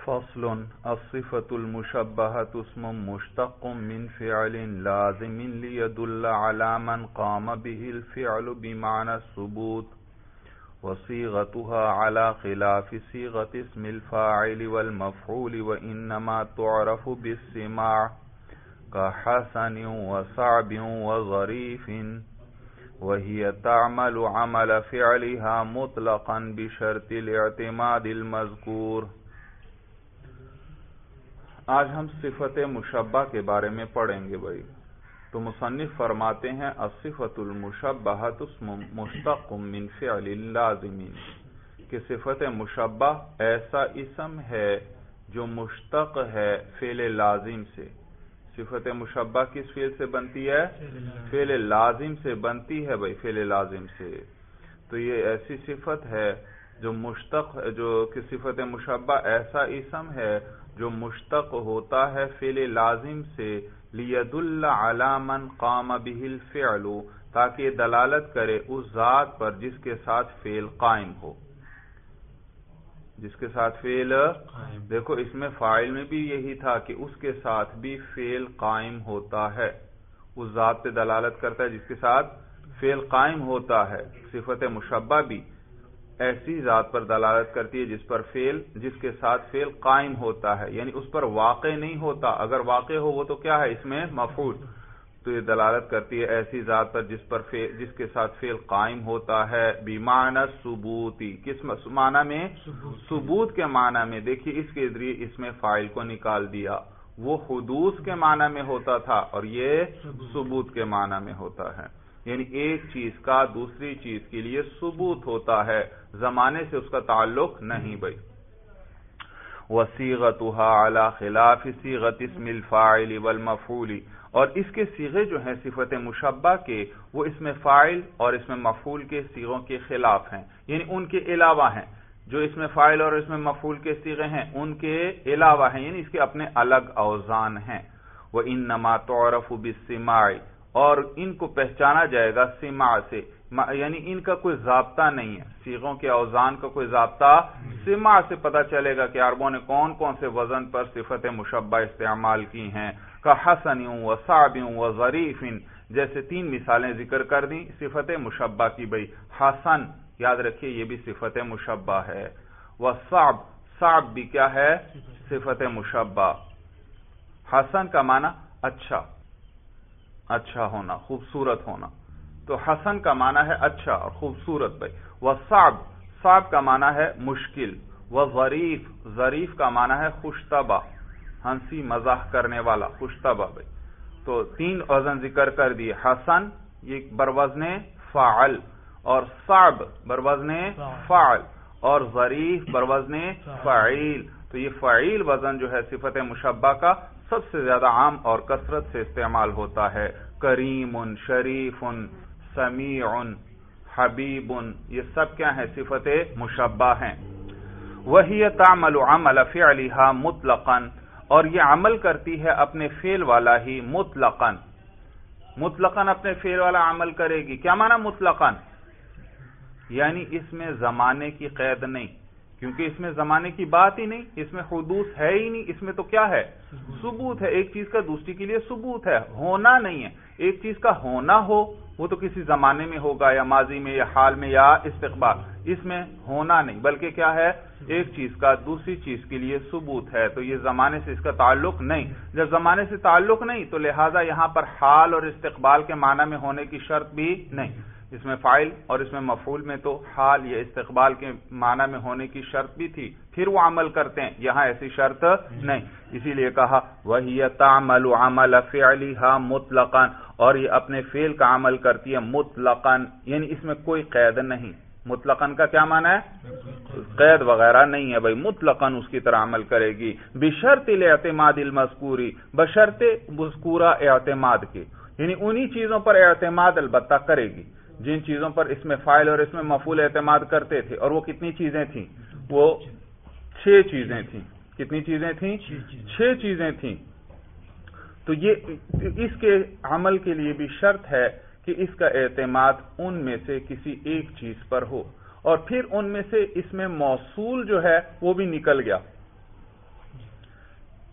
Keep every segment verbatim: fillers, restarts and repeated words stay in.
فصل الصفة المشبهة اسم مشتق من فعل لازم ليدل على من قام به الفعل بمعنى الثبوت وصيغتها على خلاف صيغة اسم الفاعل والمفعول وإنما تعرف بالسماع كحسن وصعب وظريف وهي تعمل عمل فعلها مطلقا بشرط الاعتماد المذکور۔ آج ہم صفت مشبہ کے بارے میں پڑھیں گے بھائی۔ تو مصنف فرماتے ہیں الصفت المشبہۃ اسم مشتق من فعل لازم، کہ صفت مشبہ ایسا اسم ہے جو مشتق ہے فعل لازم سے۔ صفت مشبہ کس فعل سے بنتی ہے؟ فعل لازم سے بنتی ہے بھائی، فعل لازم سے۔ تو یہ ایسی صفت ہے جو مشتق جو کہ صفت مشبہ ایسا اسم ہے جو مشتق ہوتا ہے فعل لازم سے، لیدل علی من قام به الفعل، تاکہ دلالت کرے اس ذات پر جس کے ساتھ فعل قائم ہو، جس کے ساتھ فعل دیکھو اس میں فاعل میں بھی یہی تھا کہ اس کے ساتھ بھی فعل قائم ہوتا ہے، اس ذات پہ دلالت کرتا ہے جس کے ساتھ فعل قائم ہوتا ہے۔ صفت مشبہ بھی ایسی ذات پر دلالت کرتی ہے جس پر فعل جس کے ساتھ فعل قائم ہوتا ہے، یعنی اس پر واقع نہیں ہوتا، اگر واقع ہو وہ تو کیا ہے، اس میں مفعول۔ تو یہ دلالت کرتی ہے ایسی ذات پر جس پر فعل جس کے ساتھ فعل قائم ہوتا ہے، بمعنی ثبوتی، کس معنی میں؟ ثبوت کے معنی میں۔ دیکھیے اس کے ذریعے اس میں فاعل کو نکال دیا، وہ حدوث کے معنی میں ہوتا تھا اور یہ ثبوت کے معنی میں ہوتا ہے، یعنی ایک چیز کا دوسری چیز کے لیے ثبوت ہوتا ہے، زمانے سے اس کا تعلق نہیں بھائی۔ وصیغتها علی خلاف صیغۃ اسم الفاعل والمفعول، اور اس کے صیغے جو ہیں صفت مشبہ کے وہ اسم فاعل اور اسم مفعول کے صیغوں کے خلاف ہیں، یعنی ان کے علاوہ ہیں۔ جو اسم فاعل اور اسم مفعول کے صیغے ہیں ان کے علاوہ ہیں، یعنی اس کے اپنے الگ اوزان ہیں۔ وَإِنَّمَا تُعْرَفُ بِالسِّمَاعِ، اور ان کو پہچانا جائے گا سماع سے، یعنی ان کا کوئی ضابطہ نہیں ہے، صیغوں کے اوزان کا کوئی ضابطہ، سماع سے پتہ چلے گا کہ عربوں نے کون کون سے وزن پر صفت مشبہ استعمال کی ہیں۔ کحسن و صعب و ظریف، جیسے تین مثالیں ذکر کر دیں صفت مشبہ کی بھائی۔ حسن یاد رکھیے یہ بھی صفت مشبہ ہے، وصعب، صعب بھی کیا ہے؟ صفت مشبہ۔ حسن کا معنی اچھا، اچھا ہونا، خوبصورت ہونا، تو حسن کا معنی ہے اچھا اور خوبصورت بھائی۔ وصعب، صعب کا معنی ہے مشکل۔ وظریف، ظریف کا معنی ہے خوشطبع، ہنسی مزاح کرنے والا، خوشطبع بھائی۔ تو تین وزن ذکر کر دیے، حسن یہ بروزن فاعل، اور صعب بروزن فاعل، اور ظریف بروزن فاعل۔ تو یہ فاعل وزن جو ہے صفت مشبہ کا سب سے زیادہ عام اور کثرت سے استعمال ہوتا ہے۔ کریم، شریف، سمیع، حبیب، یہ سب کیا ہیں؟ صفت مشبہ ہیں۔ وہی تعمل عمل فعلها مطلقا، اور یہ عمل کرتی ہے اپنے فعل والا ہی مطلقا، مطلقا اپنے فعل والا عمل کرے گی۔ کیا معنی مطلقا؟ یعنی اس میں زمانے کی قید نہیں، کیونکہ اس میں زمانے کی بات ہی نہیں، اس میں حدوث ہے ہی نہیں، اس میں تو کیا ہے؟ ثبوت ہے، ایک چیز کا دوسری کے لیے ثبوت ہے، ہونا نہیں ہے۔ ایک چیز کا ہونا ہو وہ تو کسی زمانے میں ہوگا، یا ماضی میں، یا حال میں، یا استقبال، اس میں ہونا نہیں، بلکہ کیا ہے؟ ایک چیز کا دوسری چیز کے لیے ثبوت ہے، تو یہ زمانے سے اس کا تعلق نہیں۔ جب زمانے سے تعلق نہیں تو لہٰذا یہاں پر حال اور استقبال کے معنی میں ہونے کی شرط بھی نہیں۔ اس میں فاعل اور اس میں مفعول میں تو حال یا استقبال کے معنی میں ہونے کی شرط بھی تھی، پھر وہ عمل کرتے ہیں، یہاں ایسی شرط نہیں، اسی لیے کہا وَهِيَ تَعْمَلُ عَمَلَ فِعْلِهَا مُطْلَقًا، اور یہ اپنے فعل کا عمل کرتی ہے مطلقاً، یعنی اس میں کوئی قید نہیں۔ مطلقاً کا کیا معنی ہے؟ قید وغیرہ نہیں ہے بھائی، مطلقاً اس کی طرح عمل کرے گی۔ بشرط الاعتماد المذکوری، بشرط مذکورہ اعتماد کے، یعنی انہی چیزوں پر اعتماد البتہ کرے گی جن چیزوں پر اس میں فاعل اور اس میں مفعول اعتماد کرتے تھے، اور وہ کتنی چیزیں تھیں؟ وہ چھ چیزیں تھیں۔ کتنی چیزیں تھیں؟ چھ چیزیں تھیں۔ تو یہ اس کے عمل کے لیے بھی شرط ہے کہ اس کا اعتماد ان میں سے کسی ایک چیز پر ہو، اور پھر ان میں سے اس میں موصول جو ہے وہ بھی نکل گیا،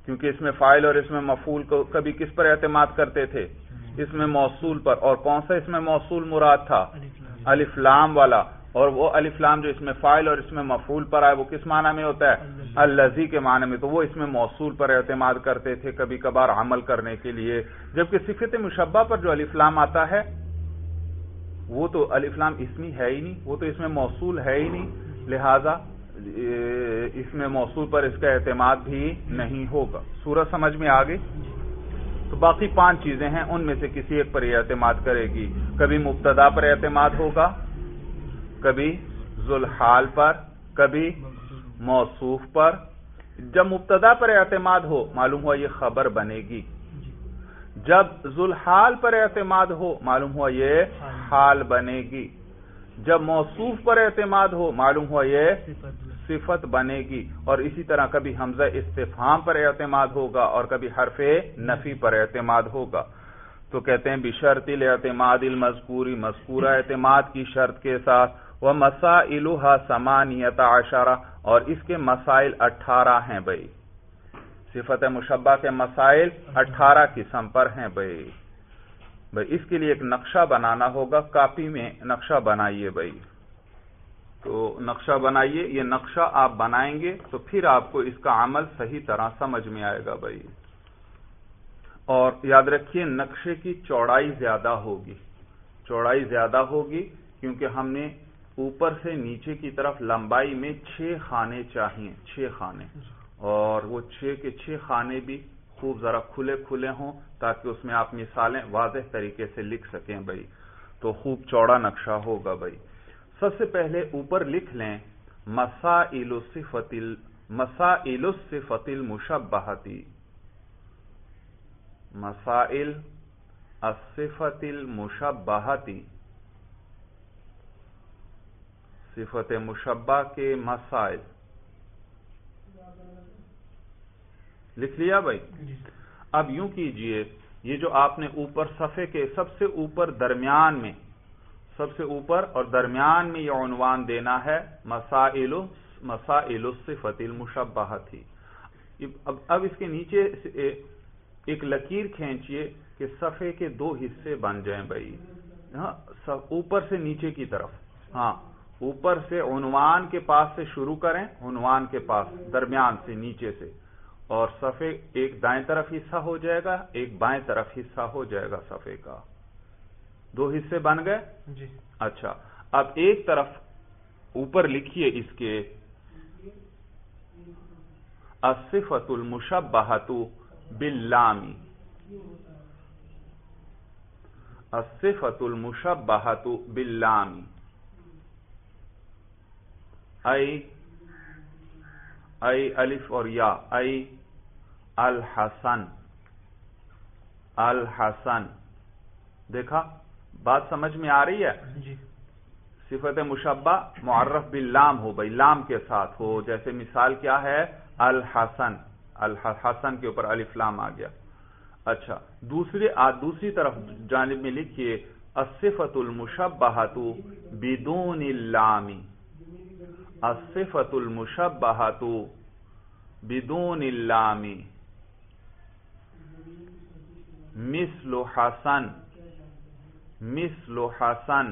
کیونکہ اس میں فاعل اور اس میں مفعول کو کبھی کس پر اعتماد کرتے تھے؟ اس میں موصول پر. اور کون سا اس میں موصول مراد تھا؟ الف لام والا. اور وہ الف لام جو اس میں فاعل اور اس میں مفعول پر آئے وہ کس معنی میں ہوتا ہے؟ الذی کے معنی میں. تو وہ اس میں موصول پر اعتماد کرتے تھے کبھی کبھار عمل کرنے کے لیے. جبکہ صفت مشبہ پر جو الف لام آتا ہے وہ تو الف لام اسمی ہے ہی نہیں، وہ تو اس میں موصول ہے ہی نہیں، لہذا اس میں موصول پر اس کا اعتماد بھی نہیں ہوگا. صورت سمجھ میں آ گئی؟ تو باقی پانچ چیزیں ہیں، ان میں سے کسی ایک پر یہ اعتماد کرے گی. کبھی مبتدا پر اعتماد ہوگا، کبھی ذوالحال پر، کبھی موصوف پر. جب مبتدا پر اعتماد ہو معلوم ہوا یہ خبر بنے گی. جب ذوالحال پر اعتماد ہو معلوم ہوا یہ حال بنے گی. جب موصوف پر اعتماد ہو معلوم ہوا یہ صفت بنے گی. اور اسی طرح کبھی حمزہ استفہام پر اعتماد ہوگا اور کبھی حرف نفی پر اعتماد ہوگا. تو کہتے ہیں بشرط الاعتماد المذکوری، مذکورہ اعتماد کی شرط کے ساتھ. ومسائلها ثمانیۃ عشرہ، اور اس کے مسائل اٹھارہ ہیں بھائی. صفت مشبہ کے مسائل اٹھارہ قسم پر ہیں بھائی. بھائی اس کے لیے ایک نقشہ بنانا ہوگا، کاپی میں نقشہ بنائیے بھائی. تو نقشہ بنائیے، یہ نقشہ آپ بنائیں گے تو پھر آپ کو اس کا عمل صحیح طرح سمجھ میں آئے گا بھائی. اور یاد رکھیے نقشے کی چوڑائی زیادہ ہوگی، چوڑائی زیادہ ہوگی کیونکہ ہم نے اوپر سے نیچے کی طرف لمبائی میں چھ خانے چاہیے، چھ خانے. اور وہ چھ کے چھ خانے بھی خوب ذرا کھلے کھلے ہوں تاکہ اس میں آپ مثالیں واضح طریقے سے لکھ سکیں بھائی. تو خوب چوڑا نقشہ ہوگا بھائی. سب سے پہلے اوپر لکھ لیں مسائل الصفت مسائل الصفت المشبہتی، مسائل الصفت المشبہتی، صفت مشبہ کے مسائل. لکھ لیا بھائی؟ اب یوں کیجئے، یہ جو آپ نے اوپر صفحے کے سب سے اوپر درمیان میں، سب سے اوپر اور درمیان میں یہ عنوان دینا ہے مسائل مسائل الصفت المشبہتی. اب اب اس کے نیچے ایک لکیر کھینچیے کہ صفحے کے دو حصے بن جائیں بھائی. ہاں اوپر سے نیچے کی طرف، ہاں اوپر سے عنوان کے پاس سے شروع کریں، عنوان کے پاس درمیان سے نیچے سے، اور صفحے ایک دائیں طرف حصہ ہو جائے گا، ایک بائیں طرف حصہ ہو جائے گا. صفحے کا دو حصے بن گئے جی. اچھا اب ایک طرف اوپر لکھیے اس کے الصفت المشبہۃ باللام، الصفت المشبہۃ باللام، ای ای الف اور یا، ای الحسن، الحسن. دیکھا بات سمجھ میں آ رہی ہے جی. صفت مشبہ معرف باللام ہو بھائی، لام کے ساتھ ہو. جیسے مثال کیا ہے؟ الحسن، الحسن کے اوپر الف لام آ گیا. اچھا دوسری دوسری طرف جانب میں لکھیے الصفت المشبہۃ بدون اللام، الصفت المشبہۃ بدون اللام، مثل حسن، مثل حسن.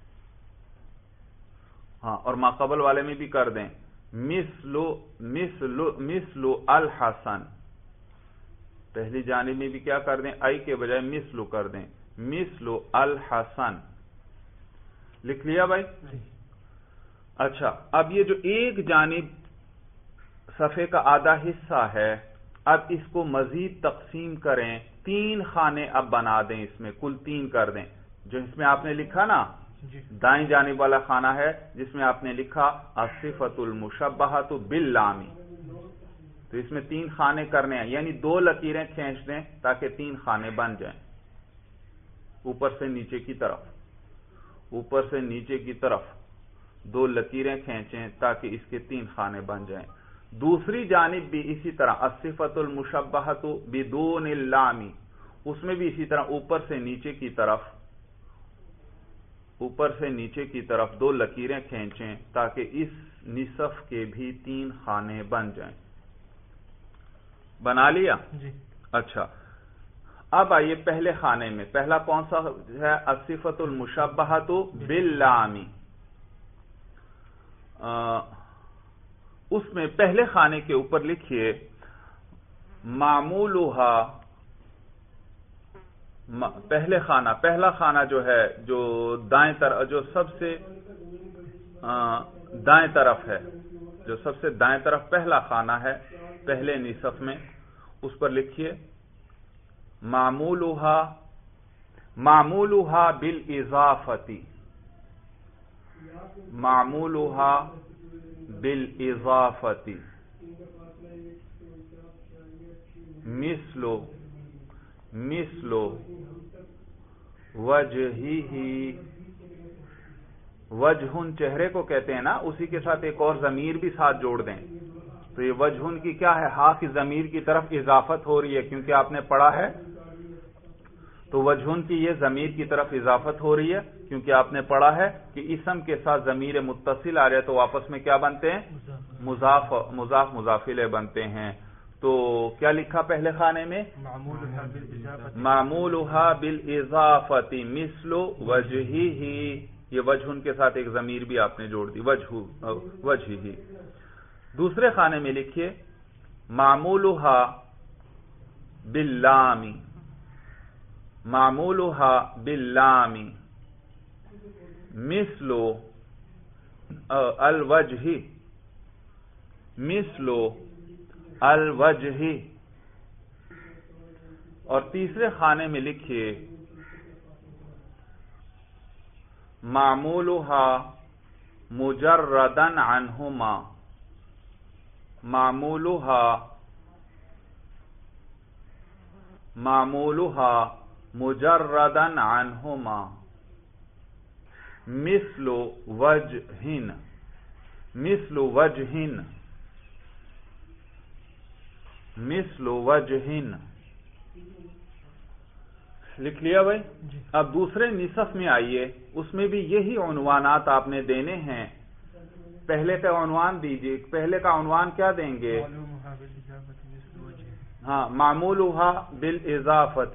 ہاں اور ما قبل والے میں بھی کر دیں مثل مثل مثل الحسن. پہلی جانب میں بھی کیا کر دیں؟ ای کے بجائے مثل کر دیں، مثل الحسن. لکھ لیا بھائی؟ اچھا اب یہ جو ایک جانب صفحے کا آدھا حصہ ہے، اب اس کو مزید تقسیم کریں، تین خانے اب بنا دیں، اس میں کل تین کر دیں. جو اس میں آپ نے لکھا نا دائیں جانب والا خانہ ہے جس میں آپ نے لکھا الصفت المشبہۃ باللام، تو اس میں تین خانے کرنے ہیں، یعنی دو لکیریں کھینچ دیں تاکہ تین خانے بن جائیں. اوپر سے نیچے کی طرف، اوپر سے نیچے کی طرف دو لکیریں کھینچیں تاکہ اس کے تین خانے بن جائیں. دوسری جانب بھی اسی طرح الصفت المشبہۃ بدون اللام، اس میں بھی اسی طرح اوپر سے نیچے کی طرف، اوپر سے نیچے کی طرف دو لکیریں کھینچیں تاکہ اس نصف کے بھی تین خانے بن جائیں. بنا لیا جی. اچھا اب آئیے پہلے خانے میں. پہلا کون سا ہے؟ الصفۃ المشبہۃ باللام. اس میں پہلے خانے کے اوپر لکھیے معمولھا. پہلے خانہ پہلا خانہ جو ہے جو دائیں طرف جو سب سے دائیں طرف ہے جو سب سے دائیں طرف پہلا خانہ ہے پہلے نصف میں اس پر لکھیے معمولھا معمولھا بالاضافۃ. معمولھا بالاضافۃ مثل مثل وجہہ. وجہن چہرے کو کہتے ہیں نا, اسی کے ساتھ ایک اور ضمیر بھی ساتھ جوڑ دیں تو یہ وجہن کی کیا ہے؟ ہا کی ضمیر کی طرف اضافت ہو رہی ہے کیونکہ آپ نے پڑھا ہے. تو وجہن کی یہ ضمیر کی طرف اضافت ہو رہی ہے کیونکہ آپ نے پڑھا ہے کہ اسم کے ساتھ ضمیر متصل آ رہے تو آپس میں کیا بنتے ہیں؟ مضاف مضاف مضاف الیہ بنتے ہیں. تو کیا لکھا پہلے خانے میں؟ معمولھا بالاضافۃ مثل وجہہ. یہ وجہن کے ساتھ ایک ضمیر بھی آپ نے جوڑ دی وجہ وجہہ. دوسرے خانے میں لکھیے معمولھا باللام. معمولھا باللام مثل الوجہ مثل الوجہ. اور تیسرے خانے میں لکھیے معمولھا مجردا عنہما. معمولھا معمولھا مجردا عنہما مثل وجہن. مثل وجہن مثل وجہن. لکھ لیا بھائی؟ اب دوسرے نصف میں آئیے, اس میں بھی یہی عنوانات آپ نے دینے ہیں. پہلے کا عنوان دیجیے. پہلے کا عنوان کیا دیں گے؟ ہاں معمولھا بالاضافۃ.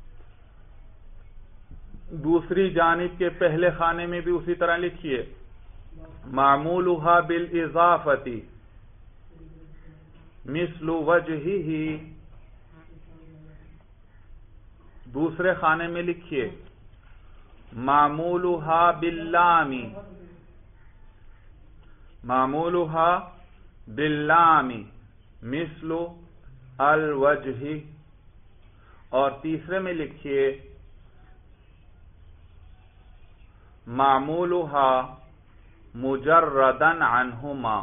دوسری جانب کے پہلے خانے میں بھی اسی طرح لکھیے معمولھا بالاضافۃ مثل وجہہ. دوسرے خانے میں لکھیے معمولھا باللام. معمولھا باللام مثل الوجہ. اور تیسرے میں لکھیے معمولھا مجردا عنہما.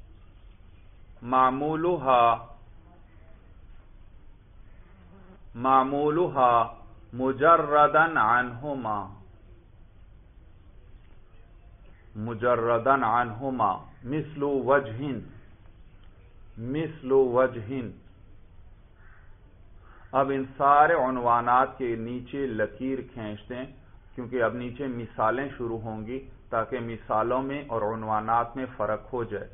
معمولھا معمولھا مجردا عنہما. مجردا عنہما مثل وجہن مثل وجہن. اب ان سارے عنوانات کے نیچے لکیر کھینچ دیں کیونکہ اب نیچے مثالیں شروع ہوں گی تاکہ مثالوں میں اور عنوانات میں فرق ہو جائے.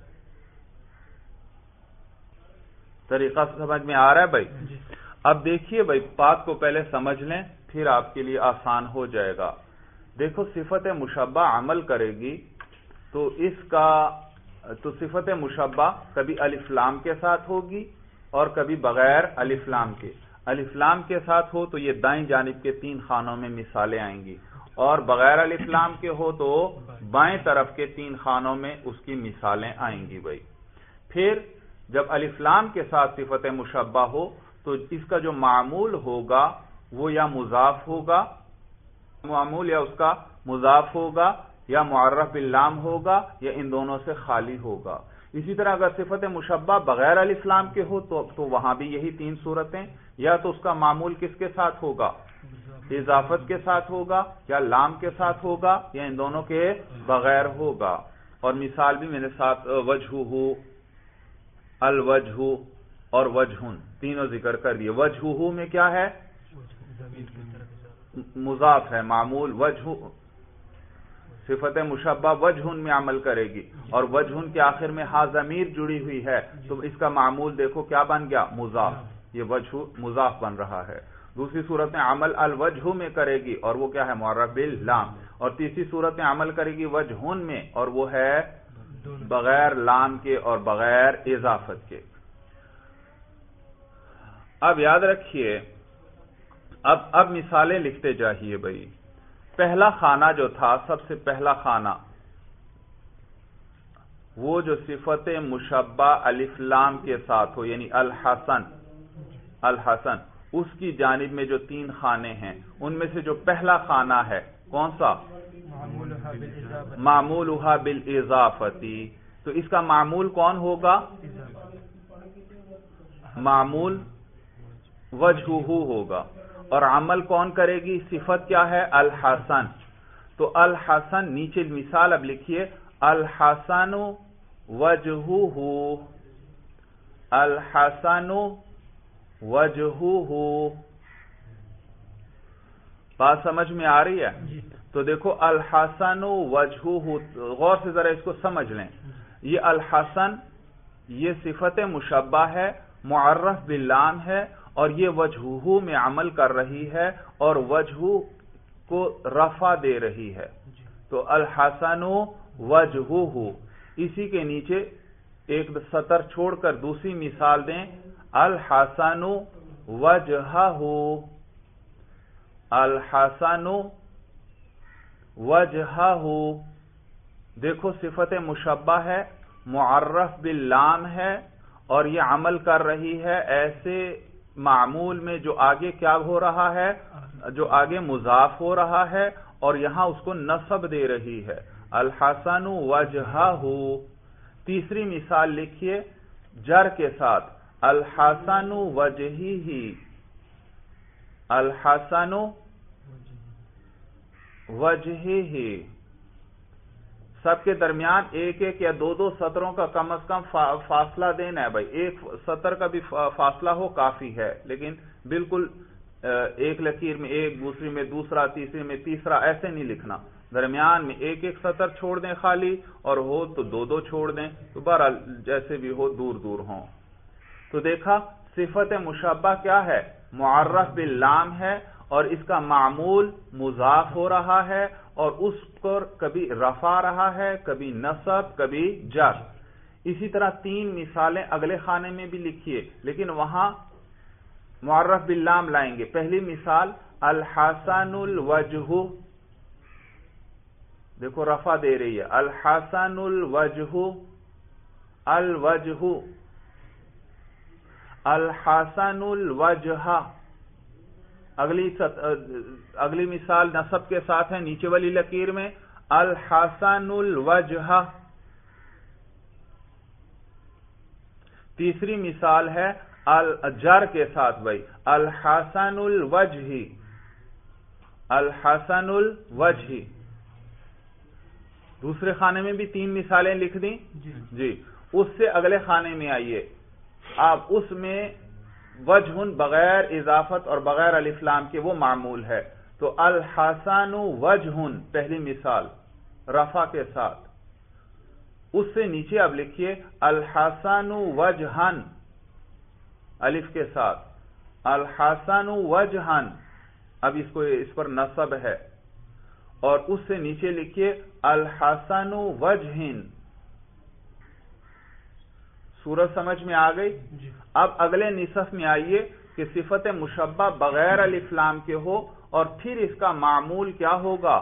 طریقہ سمجھ میں آ رہا ہے بھائی؟ اب دیکھیے بھائی, بات کو پہلے سمجھ لیں پھر آپ کے لیے آسان ہو جائے گا. دیکھو صفت مشبہ عمل کرے گی تو اس کا تو صفت مشبہ کبھی الف لام کے ساتھ ہوگی اور کبھی بغیر الف لام کے. الف لام کے ساتھ ہو تو یہ دائیں جانب کے تین خانوں میں مثالیں آئیں گی, اور بغیر الف لام کے ہو تو بائیں طرف کے تین خانوں میں اس کی مثالیں آئیں گی بھائی. پھر جب الف لام کے ساتھ صفت مشبہ ہو تو اس کا جو معمول ہوگا وہ یا مضاف ہوگا, معمول یا اس کا مضاف ہوگا, یا معرف باللام ہوگا, یا ان دونوں سے خالی ہوگا. اسی طرح اگر صفت مشبہ بغیر الف لام کے ہو تو, تو وہاں بھی یہی تین صورتیں, یا تو اس کا معمول کس کے ساتھ ہوگا؟ اضافت کے ساتھ ہوگا, یا لام کے ساتھ ہوگا, یا ان دونوں کے بغیر ہوگا. اور مثال بھی میرے ساتھ وجہہ, الوجہ اور وجہن تینوں ذکر کر دیے. وجہہ میں کیا ہے؟ مضاف ہے, معمول وجہ. صفت مشبہ وجہن میں عمل کرے گی اور وجہن کے آخر میں ہا ضمیر جڑی ہوئی ہے تو اس کا معمول دیکھو کیا بن گیا؟ مضاف. یہ وجہ مضاف بن رہا ہے. دوسری صورت میں عمل الوجہ میں کرے گی اور وہ کیا ہے معرف باللام. اور تیسری صورت میں عمل کرے گی وجہن میں اور وہ ہے بغیر لام کے اور بغیر اضافت کے. اب یاد رکھیے اب اب مثالیں لکھتے جائیے بھائی. پہلا خانہ جو تھا سب سے پہلا خانہ وہ جو صفت مشبہ الف لام کے ساتھ ہو یعنی الحسن الحسن اس کی جانب میں جو تین خانے ہیں ان میں سے جو پہلا خانہ ہے کون سا معمولھا بالاضافتی. تو اس کا معمول کون ہوگا معمول وجہہ ہوگا اور عمل کون کرے گی صفت کیا ہے الحسن. تو الحسن نیچے مثال اب لکھیے الحسن وجہہ الحسن وجہہ. بات سمجھ میں آ رہی ہے؟ تو دیکھو الحسن وجہہ غور سے ذرا اس کو سمجھ لیں. یہ الحسن یہ صفت مشبہ ہے معرف باللام ہے اور یہ وجہہ میں عمل کر رہی ہے اور وجہ کو رفع دے رہی ہے. تو الحسن وجہہ. اسی کے نیچے ایک سطر چھوڑ کر دوسری مثال دیں الحسن وجہہ الحسن وجہہ. دیکھو صفت مشبہ ہے معرف باللام ہے اور یہ عمل کر رہی ہے ایسے معمول میں جو آگے کیا ہو رہا ہے جو آگے مضاف ہو رہا ہے اور یہاں اس کو نصب دے رہی ہے الحسن وجہہ. تیسری مثال لکھیے جر کے ساتھ الحسن وجہہ الحسن وجہہ. سب کے درمیان ایک ایک یا دو دو سطروں کا کم از کم فاصلہ دینا ہے بھائی. ایک سطر کا بھی فاصلہ ہو کافی ہے لیکن بالکل ایک لکیر میں ایک دوسری میں دوسرا تیسری میں تیسرا ایسے نہیں لکھنا. درمیان میں ایک ایک سطر چھوڑ دیں خالی اور ہو تو دو دو چھوڑ دیں. تو بہرحال جیسے بھی ہو دور دور ہوں. تو دیکھا صفت مشبہ کیا ہے معرف باللام ہے اور اس کا معمول مضاف ہو رہا ہے اور اس پر کبھی رفع رہا ہے کبھی نصب کبھی جر. اسی طرح تین مثالیں اگلے خانے میں بھی لکھیے لیکن وہاں معرف باللام لائیں گے. پہلی مثال الحسن الوجہ. دیکھو رفع دے رہی ہے الحسن الوجہ الوجہ الحسن الوجہ. اگلی ست... اگلی مثال نصب کے ساتھ ہے نیچے والی لکیر میں الحسن الوجہ. تیسری مثال ہے الجر کے ساتھ بھائی الحسن الوجہ الحسن الوجہ. دوسرے خانے میں بھی تین مثالیں لکھ دیں جی. اس سے اگلے خانے میں آئیے. آپ اس میں وجہ بغیر اضافت اور بغیر الف لام کے وہ معمول ہے. تو الحسن وجہ پہلی مثال رفع کے ساتھ. اس سے نیچے اب لکھیے الحسن وجہن الف کے ساتھ الحسن وجہن. اب اس کو اس پر نصب ہے اور اس سے نیچے لکھیے الحسن وجہن. صورت سمجھ میں آ گئی؟ اب اگلے نصف میں آئیے کہ صفت مشبہ بغیر الف لام کے ہو اور پھر اس کا معمول کیا ہوگا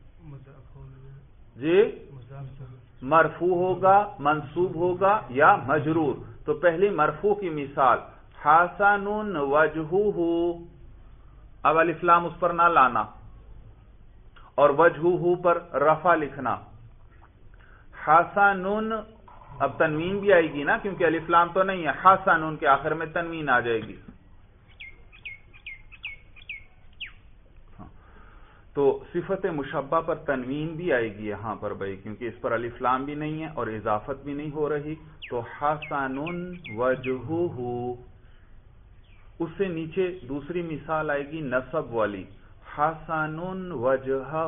جی مرفوع ہوگا منصوب ہوگا یا مجرور. تو پہلی مرفوع کی مثال حسن وجہہ. اب الف لام اس پر نہ لانا اور وجہہ پر رفع لکھنا. حسن اب تنوین بھی آئے گی نا کیونکہ الف لام تو نہیں ہے. حسن کے آخر میں تنوین آ جائے گی. تو صفت مشبہ پر تنوین بھی آئے گی یہاں پر بھائی کیونکہ اس پر الف لام بھی نہیں ہے اور اضافت بھی نہیں ہو رہی. تو حسن وجہہ. اس سے نیچے دوسری مثال آئے گی نصب والی حسن وجہہ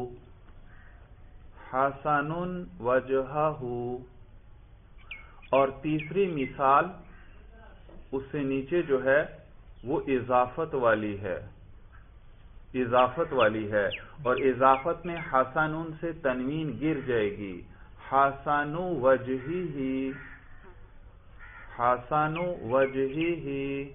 حسن وجہہ. اور تیسری مثال اس سے نیچے جو ہے وہ اضافت والی ہے، اضافت والی ہے، اور اضافت میں حسن سے تنوین گر جائے گی. حسن وجہہ، حسن وجہہ.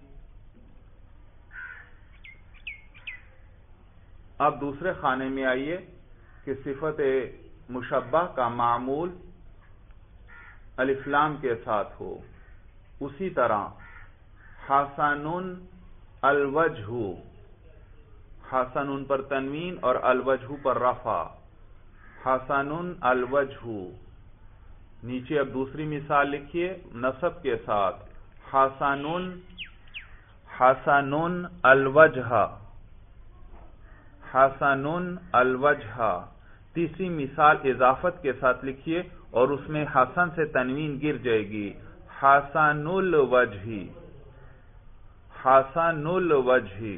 اب دوسرے خانے میں آئیے کہ صفت مشبہ کا معمول الف لام کے ساتھ ہو. اسی طرح حسن الوجہ، حسن پر تنوین اور الوجہ پر رفع. حسن الوجہ. نیچے اب دوسری مثال لکھیے نصب کے ساتھ، حسن حسن الوجہ، حسن الوجہ. تیسری مثال اضافت کے ساتھ لکھیے اور اس میں حسن سے تنوین گر جائے گی، حسن الوجہ، حسن الوجہ.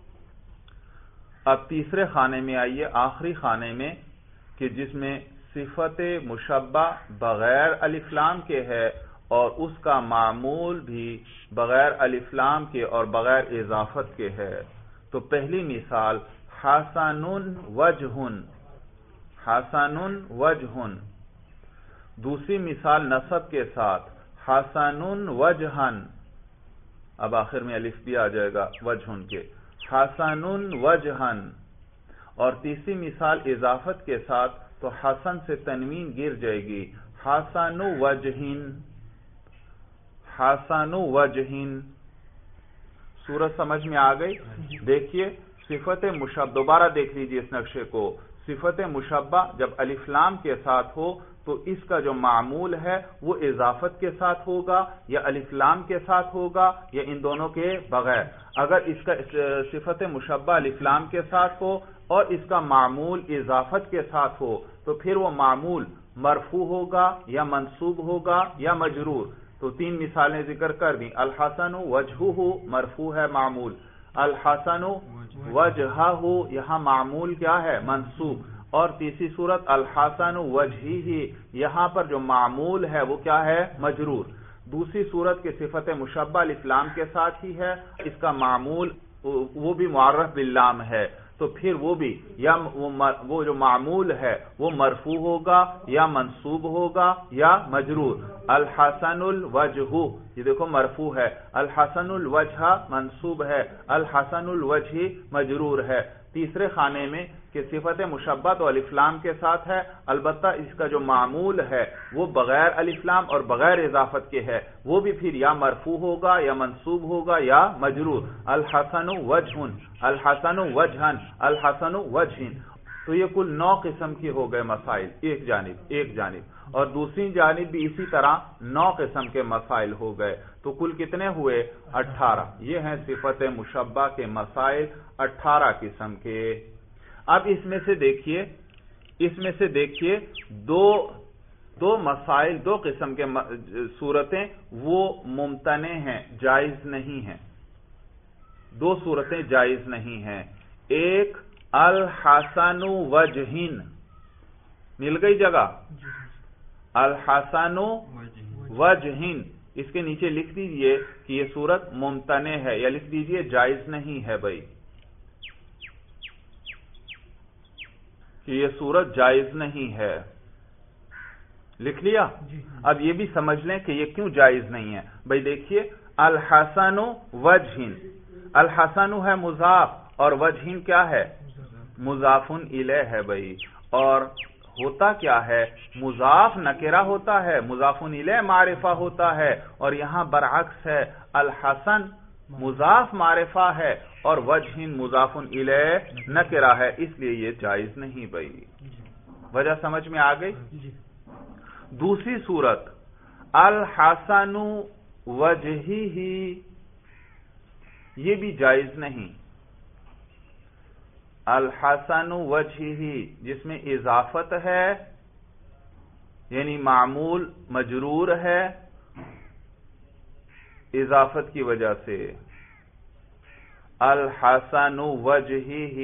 اب تیسرے خانے میں آئیے، آخری خانے میں، کہ جس میں صفت مشبہ بغیر الف لام کے ہے اور اس کا معمول بھی بغیر الف لام کے اور بغیر اضافت کے ہے. تو پہلی مثال حسن وجہ، حسن وجہ. دوسری مثال نصب کے ساتھ حسن وجہن، اب آخر میں الف بھی آ جائے گا وجہن کے، حسن وجہن. اور تیسری مثال اضافت کے ساتھ تو حسن سے تنوین گر جائے گی، حسن وجہن، حسن وجہن. صورت سمجھ میں آ گئی؟ دیکھیے صفت مشبہ، دوبارہ دیکھ لیجیے اس نقشے کو. صفت مشبہ جب الف لام کے ساتھ ہو تو اس کا جو معمول ہے وہ اضافت کے ساتھ ہوگا یا الف لام کے ساتھ ہوگا یا ان دونوں کے بغیر. اگر اس کا صفت مشبہ الف لام کے ساتھ ہو اور اس کا معمول اضافت کے ساتھ ہو تو پھر وہ معمول مرفوع ہوگا یا منصوب ہوگا یا مجرور. تو تین مثالیں ذکر کر دیں. الحسن وجہہ مرفوع ہے معمول، الحسن وجہہ یہاں معمول کیا ہے؟ منصوب. اور تیسری صورت الحسن وجہہ، یہاں پر جو معمول ہے وہ کیا ہے؟ مجرور. دوسری صورت کے صفت مشبہ الف لام کے ساتھ ہی ہے، اس کا معمول وہ بھی معرف باللام ہے، تو پھر وہ بھی یا وہ جو معمول ہے وہ مرفوع ہوگا یا منصوب ہوگا یا مجرور. الحسن الوجہ، یہ دیکھو مرفوع ہے، الحسن الوجہ منصوب ہے، الحسن الوجہ مجرور ہے. تیسرے خانے میں کہ صفت مشبہ تو الف لام کے ساتھ ہے، البتہ اس کا جو معمول ہے وہ بغیر الف لام اور بغیر اضافت کے ہے، وہ بھی پھر یا مرفوع ہوگا یا منصوب ہوگا یا مجرور. الحسن وجہن، الحسن وجہن، الحسن وجہن. تو یہ کل نو قسم کی ہو گئے مسائل ایک جانب ایک جانب اور دوسری جانب بھی اسی طرح نو قسم کے مسائل ہو گئے. تو کل کتنے ہوئے؟ اٹھارہ. یہ ہیں صفت مشبہ کے مسائل، اٹھارہ قسم کے. اب اس میں سے دیکھیے اس میں سے دیکھیے دو دو مسائل، دو قسم کے صورتیں وہ ممتنع ہیں، جائز نہیں ہیں. دو صورتیں جائز نہیں ہیں. ایک الحسن وجہن، مل گئی جگہ؟ الحسن وجہن، اس کے نیچے لکھ دیجئے کہ یہ صورت ممتنع ہے یا لکھ دیجئے جائز نہیں ہے بھائی، کہ یہ صورت جائز نہیں ہے. لکھ لیا؟ اب یہ بھی سمجھ لیں کہ یہ کیوں جائز نہیں ہے. بھائی دیکھیے الحسن وجہن، الحسن ہے مضاف اور وجہن کیا ہے؟ مضاف الیہ ہے بھائی. اور ہوتا کیا ہے؟ مضاف نکرہ ہوتا ہے، مضاف الیہ معرفہ ہوتا ہے، اور یہاں برعکس ہے، الحسن مضاف معرفہ ہے اور وجہن مضاف الیہ نکرہ ہے، اس لیے یہ جائز نہیں بھائی. وجہ سمجھ میں آ گئی؟ دوسری صورت الحسن وجہہ، یہ بھی جائز نہیں. الحسن وجہہ جس میں اضافت ہے یعنی معمول مجرور ہے اضافت کی وجہ سے. الحسن وجہہ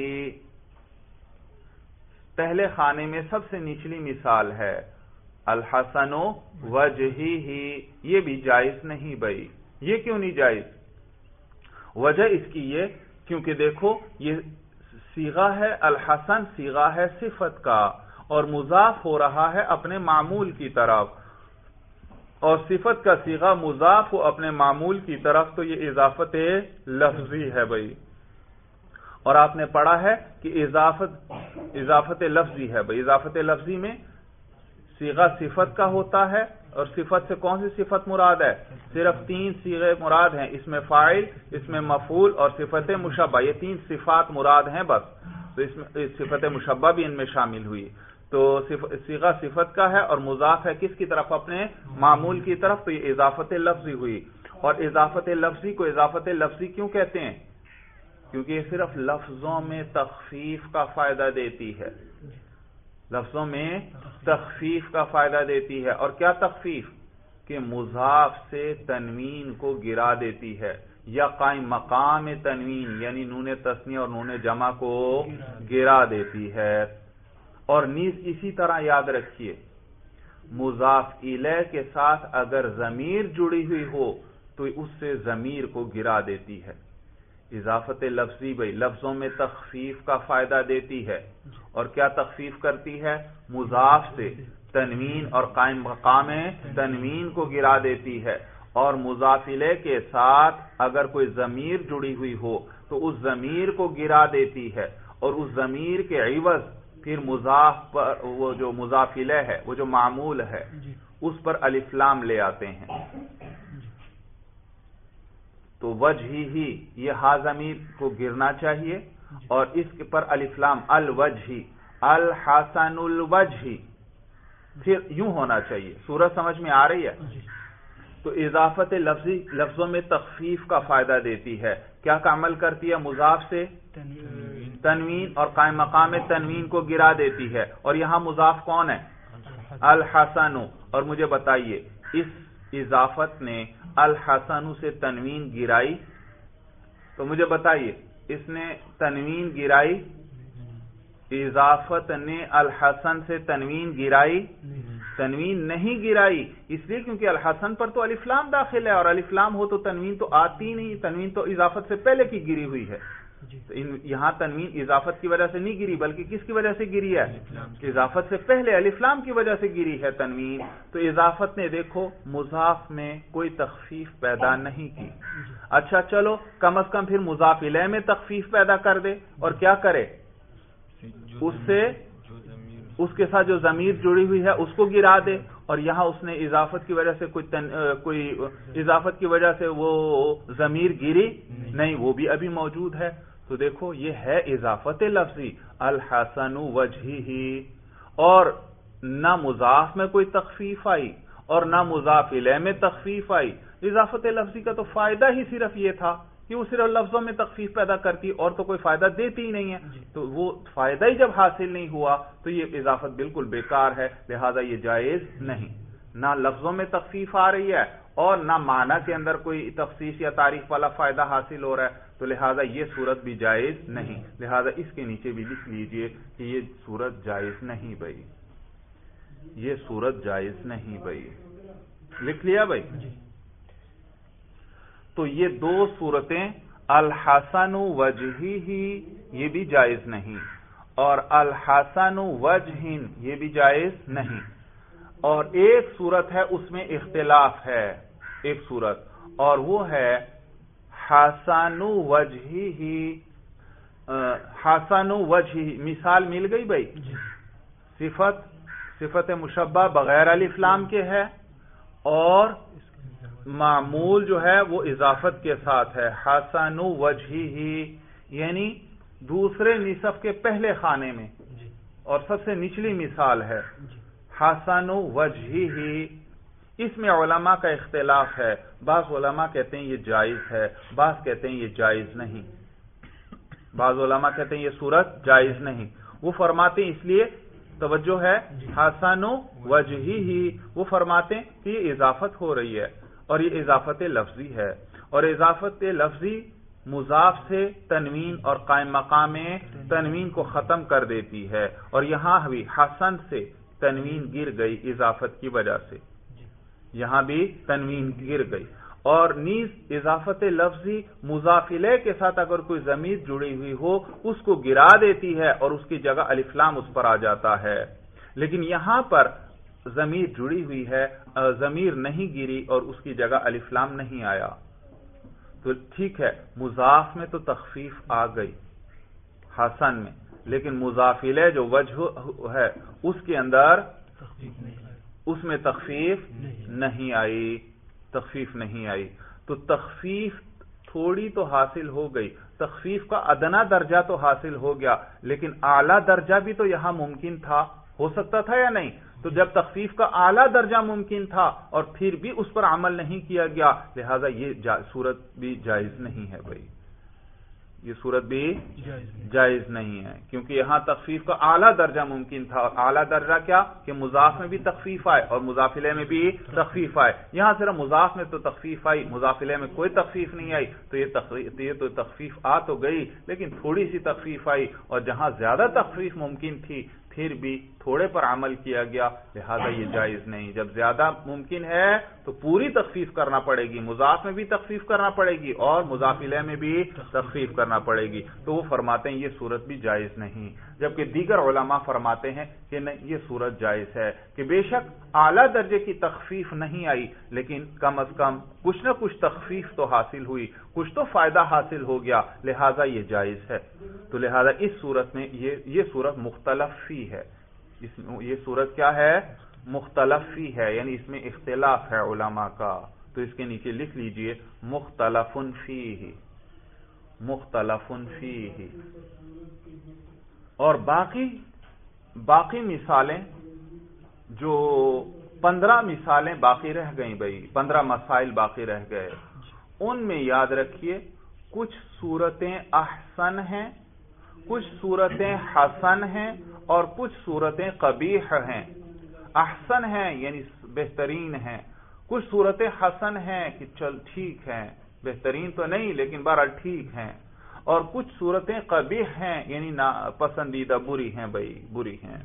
پہلے خانے میں سب سے نچلی مثال ہے، الحسن وجہہ، یہ بھی جائز نہیں بھائی. یہ کیوں نہیں جائز؟ وجہ اس کی یہ کیونکہ دیکھو یہ صیغہ ہے الحسن، صیغہ ہے صفت کا اور مضاف ہو رہا ہے اپنے معمول کی طرف، اور صفت کا صیغہ مضاف ہو اپنے معمول کی طرف تو یہ اضافت لفظی ہے بھائی. اور آپ نے پڑھا ہے کہ اضافت اضافت لفظی ہے بھائی. اضافت لفظی میں صیغہ صفت کا ہوتا ہے اور صفت سے کون سی صفت مراد ہے؟ صرف تین صیغے مراد ہیں، اس میں فاعل، اس میں مفعول اور صفت مشبہ. یہ تین صفات مراد ہیں بس. تو اس میں صفت مشبہ بھی ان میں شامل ہوئی. تو صیغہ صفت کا ہے اور مضاف ہے کس کی طرف؟ اپنے معمول کی طرف. تو یہ اضافت لفظی ہوئی. اور اضافت لفظی کو اضافت لفظی کیوں کہتے ہیں؟ کیونکہ یہ صرف لفظوں میں تخفیف کا فائدہ دیتی ہے. لفظوں میں تخفیف کا فائدہ دیتی ہے. اور کیا تخفیف؟ کہ مضاف سے تنوین کو گرا دیتی ہے، یا قائم مقام تنوین یعنی نون تثنیہ اور نون جمع کو گرا دیتی ہے. اور نیز اسی طرح یاد رکھیے مضاف الیہ کے ساتھ اگر ضمیر جڑی ہوئی ہو تو اس سے ضمیر کو گرا دیتی ہے. اضافت لفظی بھائی لفظوں میں تخفیف کا فائدہ دیتی ہے. اور کیا تخفیف کرتی ہے؟ مضاف سے تنوین اور قائم مقام تنوین کو گرا دیتی ہے. اور مضاف الیہ کے ساتھ اگر کوئی ضمیر جڑی ہوئی ہو تو اس ضمیر کو گرا دیتی ہے. اور اس ضمیر کے عوض پھر مضاف پر وہ جو مضاف الیہ ہے، وہ جو معمول ہے، اس پر الف لام لے آتے ہیں. تو وجہی ہی یہ ہا ضمیر کو گرنا چاہیے اور اس کے پر الف لام الوجہی الحسن الوجہی پھر یوں ہونا چاہیے. سورج سمجھ میں آ رہی ہے؟ تو اضافت لفظی لفظوں میں تخفیف کا فائدہ دیتی ہے. کیا کا عمل کرتی ہے؟ مضاف سے تنوین اور قائم مقام تنوین کو گرا دیتی ہے. اور یہاں مضاف کون ہے؟ الحسن. اور مجھے بتائیے اس اضافت نے الحسن سے تنوین گرائی؟ تو مجھے بتائیے اس نے تنوین گرائی؟ اضافت نے الحسن سے تنوین گرائی؟ تنوین نہیں گرائی. اس لیے کیونکہ الحسن پر تو الف لام داخل ہے اور الف لام ہو تو تنوین تو آتی نہیں. تنوین تو اضافت سے پہلے کی گری ہوئی ہے. تو یہاں تنوین اضافت کی وجہ سے نہیں گری بلکہ کس کی وجہ سے گری ہے؟ اضافت سے پہلے الف لام کی وجہ سے گری ہے تنوین. تو اضافت نے دیکھو مضاف میں کوئی تخفیف پیدا نہیں کی. اچھا چلو کم از کم پھر مضاف الیہ میں تخفیف پیدا کر دے. اور کیا کرے؟ اس سے اس کے ساتھ جو ضمیر جڑی ہوئی ہے اس کو گرا دے. اور یہاں اس نے اضافت کی وجہ سے کوئی تن کوئی اضافت کی وجہ سے وہ ضمیر گری نہیں، وہ بھی ابھی موجود ہے. تو دیکھو یہ ہے اضافت لفظی الحسن وجہہ. اور نہ مضاف میں کوئی تخفیف آئی اور نہ مضاف الیہ میں تخفیف آئی. اضافت لفظی کا تو فائدہ ہی صرف یہ تھا کہ وہ صرف لفظوں میں تخفیف پیدا کرتی اور تو کوئی فائدہ دیتی ہی نہیں ہے. تو وہ فائدہ ہی جب حاصل نہیں ہوا تو یہ اضافت بالکل بیکار ہے. لہذا یہ جائز نہیں. نہ لفظوں میں تخفیف آ رہی ہے اور نہ معنی کے اندر کوئی تخصیص یا تعریف والا فائدہ حاصل ہو رہا ہے. تو لہذا یہ صورت بھی جائز نہیں. لہذا اس کے نیچے بھی لکھ لیجئے کہ یہ صورت جائز نہیں بھائی. یہ صورت جائز نہیں بھائی. لکھ لیا بھائی؟ تو یہ دو صورتیں الحسن وجہہ یہ بھی جائز نہیں اور الحسن وجہ یہ بھی جائز نہیں. اور ایک صورت ہے اس میں اختلاف ہے، ایک صورت اور وہ ہے حسن وجہہ. حسن وجہہ مثال مل گئی بھائی. صفت صفت مشبہ بغیر الف لام کے ہے اور معمول جو ہے وہ اضافت کے ساتھ ہے. حسن وجہہ یعنی دوسرے نصف کے پہلے خانے میں اور سب سے نچلی مثال ہے حسن وجہہ. اس میں علماء کا اختلاف ہے. بعض علماء کہتے ہیں یہ جائز ہے، بعض کہتے ہیں یہ جائز نہیں. بعض علماء کہتے ہیں یہ صورت جائز نہیں. وہ فرماتے ہیں اس لیے توجہ ہے حسن وجہہ، وہ فرماتے ہیں کہ یہ اضافت ہو رہی ہے اور یہ اضافت لفظی ہے. اور اضافت لفظی مضاف سے تنوین اور قائم مقام تنوین کو ختم کر دیتی ہے. اور یہاں بھی حسن سے تنوین گر گئی اضافت کی وجہ سے، یہاں بھی تنوین گر گئی. اور نیز اضافت لفظی مضاف الیہ کے ساتھ اگر کوئی ضمیر جڑی ہوئی ہو اس کو گرا دیتی ہے اور اس کی جگہ الف لام اس پر آ جاتا ہے، لیکن یہاں پر ضمیر جڑی ہوئی ہے، ضمیر نہیں گری اور اس کی جگہ الف لام نہیں آیا، تو ٹھیک ہے مضاف میں تو تخفیف آ گئی حسن میں، لیکن مضاف الیہ جو وجہ ہے اس کے اندر اس میں تخفیف نہیں آئی، تخفیف نہیں آئی، تو تخفیف تھوڑی تو حاصل ہو گئی، تخفیف کا ادنا درجہ تو حاصل ہو گیا، لیکن اعلیٰ درجہ بھی تو یہاں ممکن تھا، ہو سکتا تھا یا نہیں؟ تو جب تخفیف کا اعلیٰ درجہ ممکن تھا اور پھر بھی اس پر عمل نہیں کیا گیا، لہذا یہ صورت بھی جائز نہیں ہے بھائی، یہ صورت بھی جائز نہیں ہے، کیونکہ یہاں تخفیف کا اعلیٰ درجہ ممکن تھا، اور اعلیٰ درجہ کیا کہ مضاف میں بھی تخفیف آئے اور مضاف الیہ میں بھی تخفیف آئے، یہاں صرف مضاف میں تو تخفیف آئی، مضاف الیہ میں کوئی تخفیف نہیں آئی، تو یہ تخفیف یہ تو تخفیف آ تو گئی لیکن تھوڑی سی تخفیف آئی، اور جہاں زیادہ تخفیف ممکن تھی پھر بھی تھوڑے پر عمل کیا گیا، لہذا یہ جائز نہیں۔ جب زیادہ ممکن ہے تو پوری تخفیف کرنا پڑے گی، مضاف میں بھی تخفیف کرنا پڑے گی اور مضاف الیہ میں بھی تخفیف کرنا پڑے گی، تو وہ فرماتے ہیں یہ صورت بھی جائز نہیں، جبکہ دیگر علماء فرماتے ہیں کہ نہیں یہ صورت جائز ہے، کہ بے شک اعلیٰ درجے کی تخفیف نہیں آئی لیکن کم از کم کچھ نہ کچھ تخفیف تو حاصل ہوئی، کچھ تو فائدہ حاصل ہو گیا، لہذا یہ جائز ہے۔ تو لہذا اس صورت میں یہ یہ صورت مختلف فی ہے، اس یہ صورت کیا ہے؟ مختلف فی ہے، یعنی اس میں اختلاف ہے علماء کا، تو اس کے نیچے لکھ لیجئے مختلف فیہ، مختلف فیہ۔ اور باقی باقی مثالیں جو پندرہ مثالیں باقی رہ گئیں بھائی، پندرہ مسائل باقی رہ گئے، ان میں یاد رکھیے کچھ صورتیں احسن ہیں، کچھ صورتیں حسن ہیں اور کچھ صورتیں قبیح ہیں۔ احسن ہیں یعنی بہترین ہیں، کچھ صورتیں حسن ہیں کہ چل ٹھیک ہیں، بہترین تو نہیں لیکن بہرحال ٹھیک ہیں، اور کچھ صورتیں قبیح ہیں یعنی پسندیدہ بری ہیں بھائی، بری ہیں۔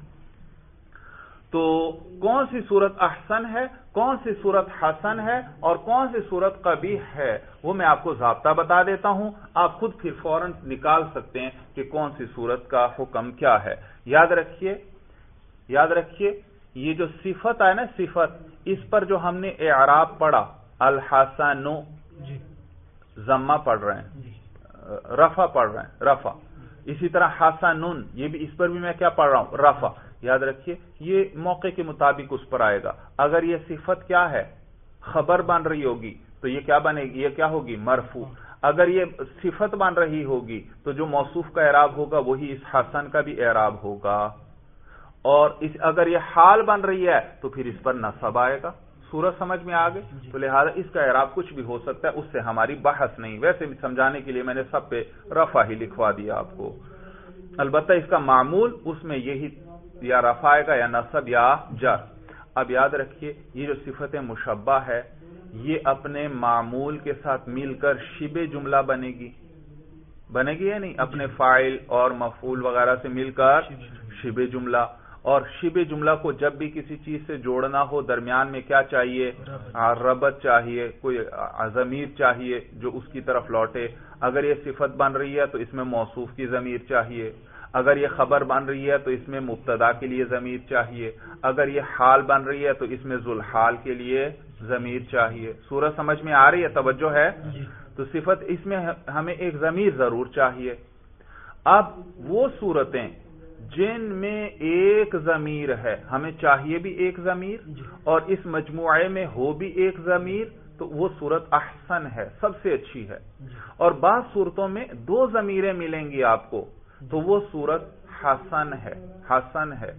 تو کون سی صورت احسن ہے، کون سی صورت حسن ہے اور کون سی صورت قبیح ہے، وہ میں آپ کو ضابطہ بتا دیتا ہوں، آپ خود پھر فوراً نکال سکتے ہیں کہ کون سی صورت کا حکم کیا ہے۔ یاد رکھیے یاد رکھیے یہ جو صفت ہے نا، صفت، اس پر جو ہم نے اعراب پڑھا، الحسن ضمہ پڑھ رہے ہیں، رفع پڑھ رہے ہیں، رفع، اسی طرح حسن، یہ بھی اس پر بھی میں کیا پڑھ رہا ہوں؟ رفع۔ یاد رکھیے یہ موقع کے مطابق اس پر آئے گا، اگر یہ صفت کیا ہے؟ خبر بن رہی ہوگی تو یہ کیا بنے گی؟ یہ کیا ہوگی؟ مرفوع۔ اگر یہ صفت بن رہی ہوگی تو جو موصوف کا اعراب ہوگا وہی اس حسن کا بھی اعراب ہوگا، اور اس اگر یہ حال بن رہی ہے تو پھر اس پر نصب آئے گا۔ صورت سمجھ میں آگے؟ تو لہذا اس کا اعراب کچھ بھی ہو سکتا ہے، اس سے ہماری بحث نہیں، ویسے بھی سمجھانے کے لیے میں نے سب پہ رفع ہی لکھوا دیا آپ کو، البتہ اس کا معمول اس میں یہی یا رفع آئے گا یا نصب یا جر۔ اب یاد رکھیے یہ جو صفت مشبہ ہے یہ اپنے معمول کے ساتھ مل کر شبہ جملہ بنے گی، بنے گی یا نہیں؟ اپنے فاعل اور مفعول وغیرہ سے مل کر شبہ جملہ، اور شبہ جملہ کو جب بھی کسی چیز سے جوڑنا ہو درمیان میں کیا چاہیے؟ ربط چاہیے، کوئی ضمیر چاہیے جو اس کی طرف لوٹے۔ اگر یہ صفت بن رہی ہے تو اس میں موصوف کی ضمیر چاہیے، اگر یہ خبر بن رہی ہے تو اس میں مبتدا کے لیے ضمیر چاہیے، اگر یہ حال بن رہی ہے تو اس میں ذوالحال کے لیے ضمیر چاہیے۔ صورت سمجھ میں آ رہی ہے؟ توجہ ہے؟ تو صفت اس میں ہمیں ایک ضمیر ضرور چاہیے۔ اب وہ صورتیں جن میں ایک ضمیر ہے، ہمیں چاہیے بھی ایک ضمیر اور اس مجموعے میں ہو بھی ایک ضمیر، تو وہ صورت احسن ہے، سب سے اچھی ہے۔ اور بعض صورتوں میں دو ضمیریں ملیں گی آپ کو تو وہ صورت حسن ہے، حسن ہے،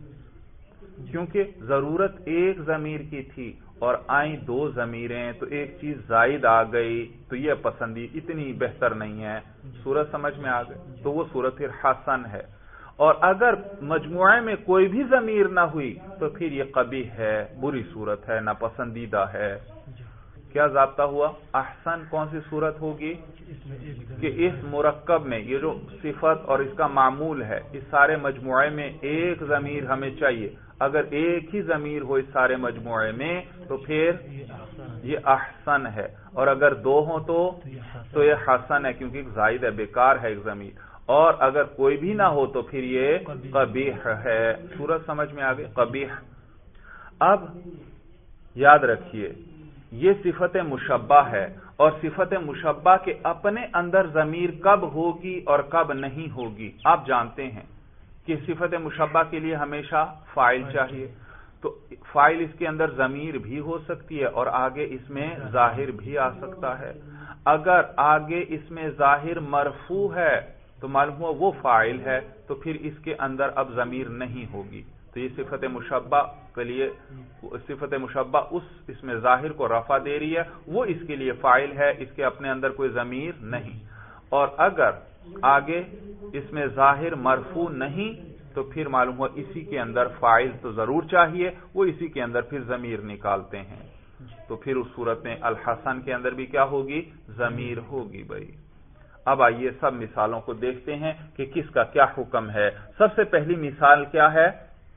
کیونکہ ضرورت ایک ضمیر کی تھی اور آئیں دو ضمیریں تو ایک چیز زائد آ گئی تو یہ پسندی اتنی بہتر نہیں ہے۔ صورت سمجھ میں آ گئی تو وہ صورت پھر حسن ہے، اور اگر مجموعے میں کوئی بھی ضمیر نہ ہوئی تو پھر یہ قبیح ہے، بری صورت ہے، ناپسندیدہ ہے۔ کیا ضابطہ ہوا؟ احسن کون سی صورت ہوگی کہ اس مرکب میں یہ جو صفت اور اس کا معمول ہے اس سارے مجموعے میں ایک ضمیر ہمیں چاہیے۔ اگر ایک ہی ضمیر ہو اس سارے مجموعے میں تو پھر یہ احسن ہے، اور اگر دو ہوں تو تو یہ حسن ہے، کیونکہ ایک زائد ہے، بیکار ہے ایک ضمیر، اور اگر کوئی بھی نہ ہو تو پھر یہ قبیح ہے۔ صورت سمجھ میں آگے؟ قبیح۔ اب یاد رکھیے یہ صفت مشبہ ہے، اور صفت مشبہ کے اپنے اندر ضمیر کب ہوگی اور کب نہیں ہوگی آپ جانتے ہیں کہ صفت مشبہ کے لیے ہمیشہ فاعل چاہیے، تو فاعل اس کے اندر ضمیر بھی ہو سکتی ہے اور آگے اس میں ظاہر بھی آ سکتا ہے۔ اگر آگے اس میں ظاہر مرفوع ہے تو معلوم ہوا وہ فاعل ہے، تو پھر اس کے اندر اب ضمیر نہیں ہوگی، تو یہ صفت مشبہ کے لیے صفت مشبہ اس اس میں ظاہر کو رفع دے رہی ہے، وہ اس کے لیے فاعل ہے، اس کے اپنے اندر کوئی ضمیر نہیں۔ اور اگر آگے اس میں ظاہر مرفوع نہیں تو پھر معلوم ہوا اسی کے اندر فاعل تو ضرور چاہیے، وہ اسی کے اندر پھر ضمیر نکالتے ہیں، تو پھر اس صورت میں الحسن کے اندر بھی کیا ہوگی؟ ضمیر ہوگی بھائی۔ اب آئیے سب مثالوں کو دیکھتے ہیں کہ کس کا کیا حکم ہے۔ سب سے پہلی مثال کیا ہے؟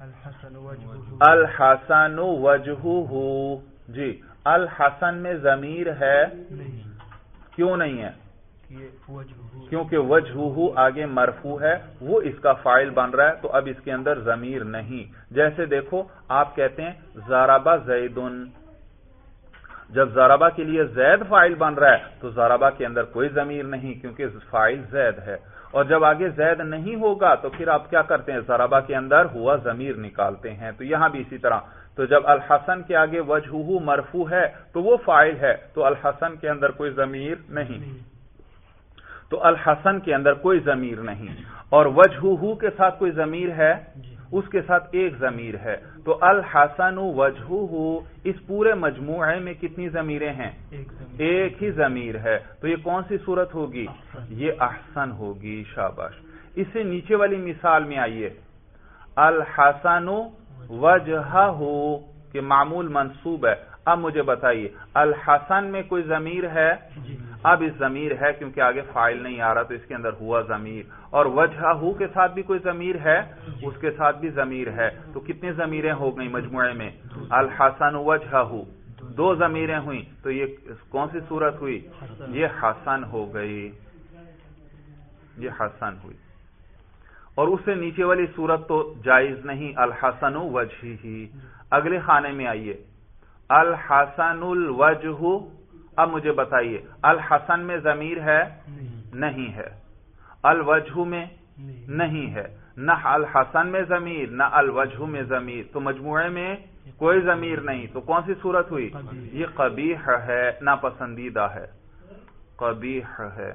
الحسن وجہہ، جی الحسن میں ضمیر ہے، کیوں نہیں ہے؟ کیونکہ وجہہ آگے مرفوع ہے، وہ اس کا فاعل بن رہا ہے، تو اب اس کے اندر ضمیر نہیں۔ جیسے دیکھو آپ کہتے ہیں ضربہ زیدن، جب ضربہ کے لیے زید فاعل بن رہا ہے تو ضربہ کے اندر کوئی ضمیر نہیں کیونکہ فاعل زید ہے، اور جب آگے زید نہیں ہوگا تو پھر آپ کیا کرتے ہیں؟ ضربہ کے اندر ہوا ضمیر نکالتے ہیں، تو یہاں بھی اسی طرح، تو جب الحسن کے آگے وجہہ مرفوع ہے تو وہ فاعل ہے، تو الحسن کے اندر کوئی ضمیر نہیں، تو الحسن کے اندر کوئی ضمیر نہیں، اور وجہہ کے ساتھ کوئی ضمیر ہے، اس کے ساتھ ایک ضمیر ہے، تو الحسن وجہہ اس پورے مجموعے میں کتنی ضمیریں ہیں؟ ایک ہی ضمیر ہے، تو یہ کون سی صورت ہوگی؟ یہ احسن ہوگی، شاباش۔ اس سے نیچے والی مثال میں آئیے، الحسن وجہہ کہ معمول منصوب ہے، اب مجھے بتائیے الحسن میں کوئی ضمیر ہے؟ اب اس ضمیر ہے کیونکہ آگے فاعل نہیں آ رہا تو اس کے اندر ہوا ضمیر، اور وجہہ کے ساتھ بھی کوئی ضمیر ہے، اس کے ساتھ بھی ضمیر ہے، تو کتنے ضمیریں ہو گئی مجموعے میں؟ الحسن وجہہ، دو ضمیریں ہوئیں، تو یہ کون سی صورت ہوئی؟ یہ حسن ہو گئی، یہ حسن ہوئی۔ اور اس سے نیچے والی صورت تو جائز نہیں، الحسن وجہہ۔ اگلے خانے میں آئیے، الحسن الوجہ، اب مجھے بتائیے الحسن میں ضمیر ہے؟ نہیں ہے، الوجہ میں نہیں ہے، نہ الحسن میں ضمیر نہ الوجہ میں ضمیر، تو مجموعے میں کوئی ضمیر نہیں، تو کون سی صورت ہوئی؟ یہ قبیح ہے، ناپسندیدہ ہے، قبیح ہے۔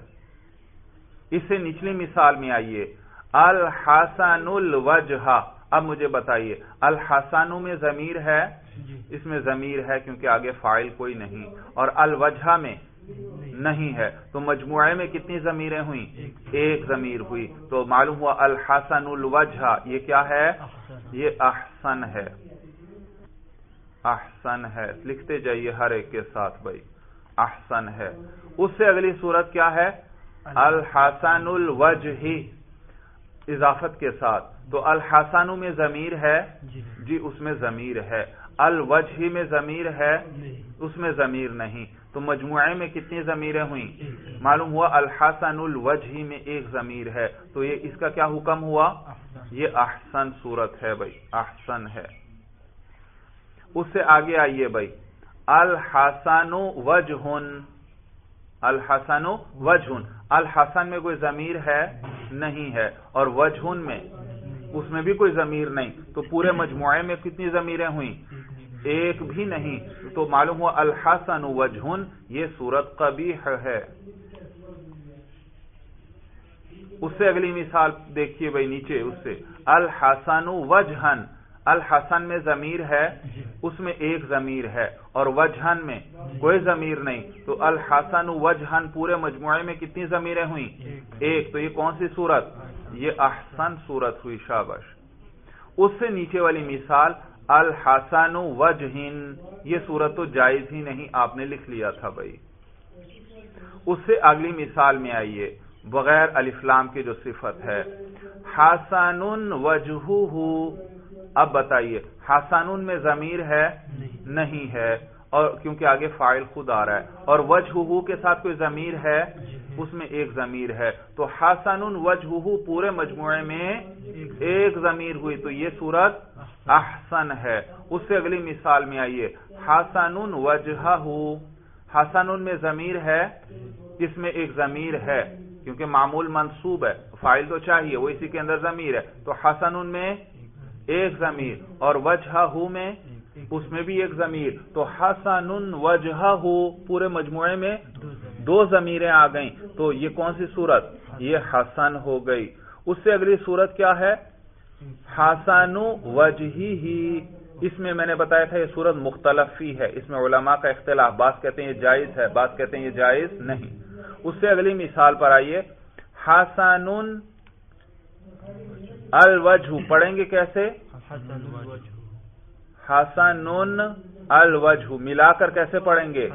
اس سے نچلی مثال میں آئیے، الحسن الوجہ، اب مجھے بتائیے الحسن میں ضمیر ہے؟ اس میں ضمیر ہے کیونکہ آگے فاعل کوئی نہیں، اور الوجہ میں نہیں ہے، تو مجموعے میں کتنی ضمیریں ہوئیں؟ ایک ضمیر ہوئی، تو معلوم ہوا الحسن الوجہ یہ کیا ہے؟ یہ احسن ہے، احسن ہے، لکھتے جائیے ہر ایک کے ساتھ بھائی، احسن ہے۔ اس سے اگلی صورت کیا ہے؟ الحسن الوجہ اضافت کے ساتھ، تو الحسن میں ضمیر ہے؟ جی اس میں ضمیر ہے، الوجہ میں ضمیر ہے؟ اس میں ضمیر نہیں، تو مجموعے میں کتنی ضمیریں ہوئیں؟ معلوم ہوا الحسن الوجہ میں ایک ضمیر ہے، تو یہ اس کا کیا حکم ہوا؟ یہ احسن صورت ہے بھائی، احسن ہے۔ اس سے آگے آئیے بھائی، الحسن وجہ، الحسن وجہ، الحسن میں کوئی ضمیر ہے؟ نہیں ہے، اور وجہ میں اس میں بھی کوئی ضمیر نہیں، تو پورے مجموعے میں کتنی ضمیریں ہوئیں؟ ایک بھی نہیں، تو معلوم ہوا الحسن وجہ یہ صورت قبیح ہے۔ اس سے اگلی مثال دیکھیے بھائی نیچے، اس سے الحسن وجہن، الحسن میں ضمیر ہے؟ اس میں ایک ضمیر ہے، اور وجہن میں کوئی ضمیر نہیں، تو الحسن وجہن پورے مجموعے میں کتنی ضمیریں ہوئیں؟ ایک، تو یہ کون سی صورت؟ یہ احسن صورت ہوئی، شاباش۔ اس سے نیچے والی مثال الحسن وجہن، یہ صورت تو جائز ہی نہیں، آپ نے لکھ لیا تھا بھائی۔ اس سے اگلی مثال میں آئیے، بغیر الف لام کے جو صفت ہے، حسن وجہہ، اب بتائیے حسن میں ضمیر ہے نہیں ہے، اور کیونکہ آگے فاعل خود آ رہا ہے، اور وجہہ کے ساتھ کوئی ضمیر ہے، اس میں ایک ضمیر ہے، تو حسن وجہہ پورے مجموعے میں ایک ضمیر ہوئی، تو یہ صورت احسن ہے۔ اس سے اگلی مثال میں آئیے، حسن وجہہ، حسن میں ضمیر ہے، اس میں ایک ضمیر ہے کیونکہ معمول منصوب ہے، فاعل تو چاہیے، وہ اسی کے اندر ضمیر ہے، تو حسن میں ایک ضمیر، اور وجہہ میں اس میں بھی ایک ضمیر، تو حسن وجہہ پورے مجموعے میں دو ضمیریں آ گئیں، تو یہ کون سی صورت؟ یہ حسن ہو گئی۔ اس سے اگلی صورت کیا ہے؟ حسن وجہہ، اس میں میں نے بتایا تھا یہ صورت مختلف ہی ہے، اس میں علماء کا اختلاف، بعض کہتے ہیں یہ جائز ہے، بعض کہتے ہیں یہ جائز نہیں۔ اس سے اگلی مثال پر آئیے، حسن الوجہ، پڑھیں گے کیسے؟ حسن الوجہ، ملا کر کیسے پڑھیں گے؟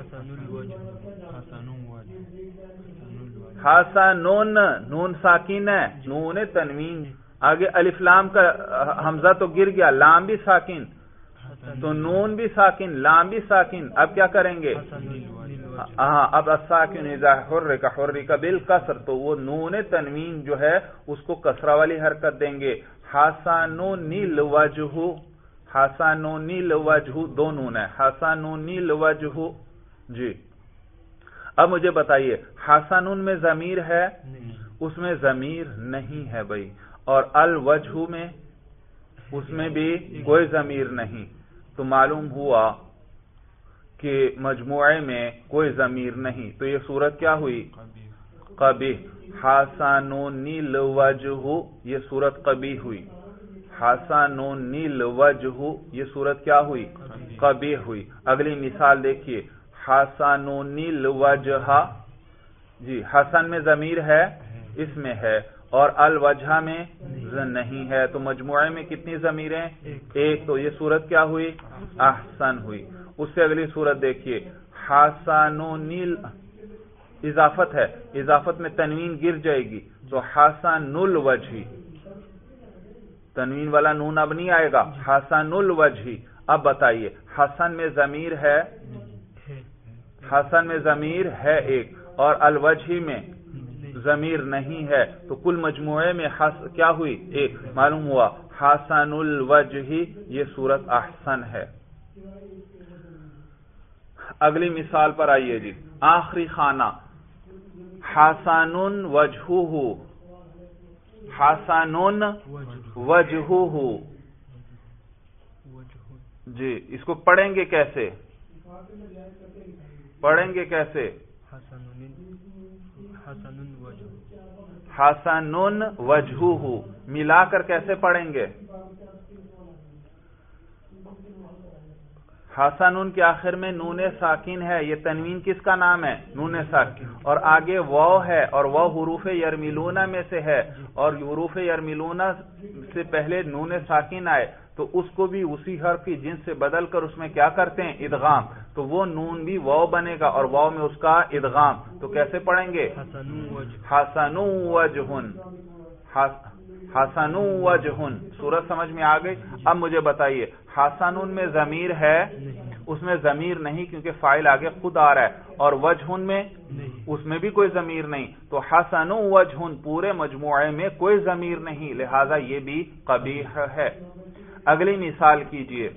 حسن، نون ساکن ہے، نون تنوین، آگے الف لام کا حمزہ تو گر گیا، لام بھی ساکن، تو نون بھی ساکن، لام بھی ساکن، اب کیا کریں گے؟ ہاں، اب الساکن اذا حرک حرک بالکسر، تو وہ نون تنوین جو ہے اس کو کسرہ والی حرکت دیں گے۔ حسن الوجہ، حسن الوجہ، دو نون ہے، حسن الوجہ۔ جی اب مجھے بتائیے، حسن میں ضمیر ہے؟ اس میں ضمیر نہیں ہے بھائی، اور الوجہ میں اس میں بھی کوئی ضمیر نہیں، تو معلوم ہوا کہ مجموعے میں کوئی ضمیر نہیں، تو یہ صورت کیا ہوئی؟ قبیح۔ حسن الوجہ، یہ صورت قبیح ہوئی۔ حسن الوجہ، یہ صورت کیا ہوئی؟ قبیح ہوئی۔ اگلی مثال دیکھیے، حسن الوجہ، جی حسن میں ضمیر ہے؟ اس میں ہے، اور الوجہ میں نہیں ہے، تو مجموعے میں کتنی ضمیریں؟ ایک، تو یہ صورت کیا ہوئی؟ احسن ہوئی۔ اس سے اگلی صورت دیکھیے، حسن الوجہ، اضافت ہے، اضافت میں تنوین گر جائے گی، تو حسن الوجہ، تنوین والا نون اب نہیں آئے گا، حسن الوجہ۔ اب بتائیے، حسن میں ضمیر ہے؟ حسن میں ضمیر ہے ایک، اور الوجہ میں ضمیر نہیں ہے، تو کل مجموعے میں کیا ہوئی؟ ایک، معلوم ہوا حسن الوجہ، یہ صورت احسن ہے۔ اگلی مثال پر آئیے جی، آخری خانہ، حسن وجہہ، حسن وجہہ، جی اس کو پڑھیں گے کیسے؟ پڑھیں گے کیسے؟ حسن وجہہ، ملا کر کیسے پڑھیں گے؟ حسن کے آخر میں نون ساکن ہے، یہ تنوین کس کا نام ہے؟ نون ساکن، اور آگے واو ہے، اور واو حروف یرملون میں سے ہے، اور حروف یرملون سے پہلے نون ساکن آئے تو اس کو بھی اسی حرف کی جنس سے بدل کر اس میں کیا کرتے ہیں؟ ادغام، تو وہ نون بھی واو بنے گا اور واو میں اس کا ادغام، تو کیسے پڑھیں گے؟ حسن وجہ، حسن وجہ، صورت سمجھ میں آ گئی؟ اب مجھے بتائیے، حسن میں ضمیر ہے؟ اس میں ضمیر نہیں کیونکہ فاعل آگے خود آ رہا ہے، اور وجہ میں اس میں بھی کوئی ضمیر نہیں، تو حسن وجہ پورے مجموعے میں کوئی ضمیر نہیں، لہذا یہ بھی قبیح ہے۔ اگلی مثال کیجئے،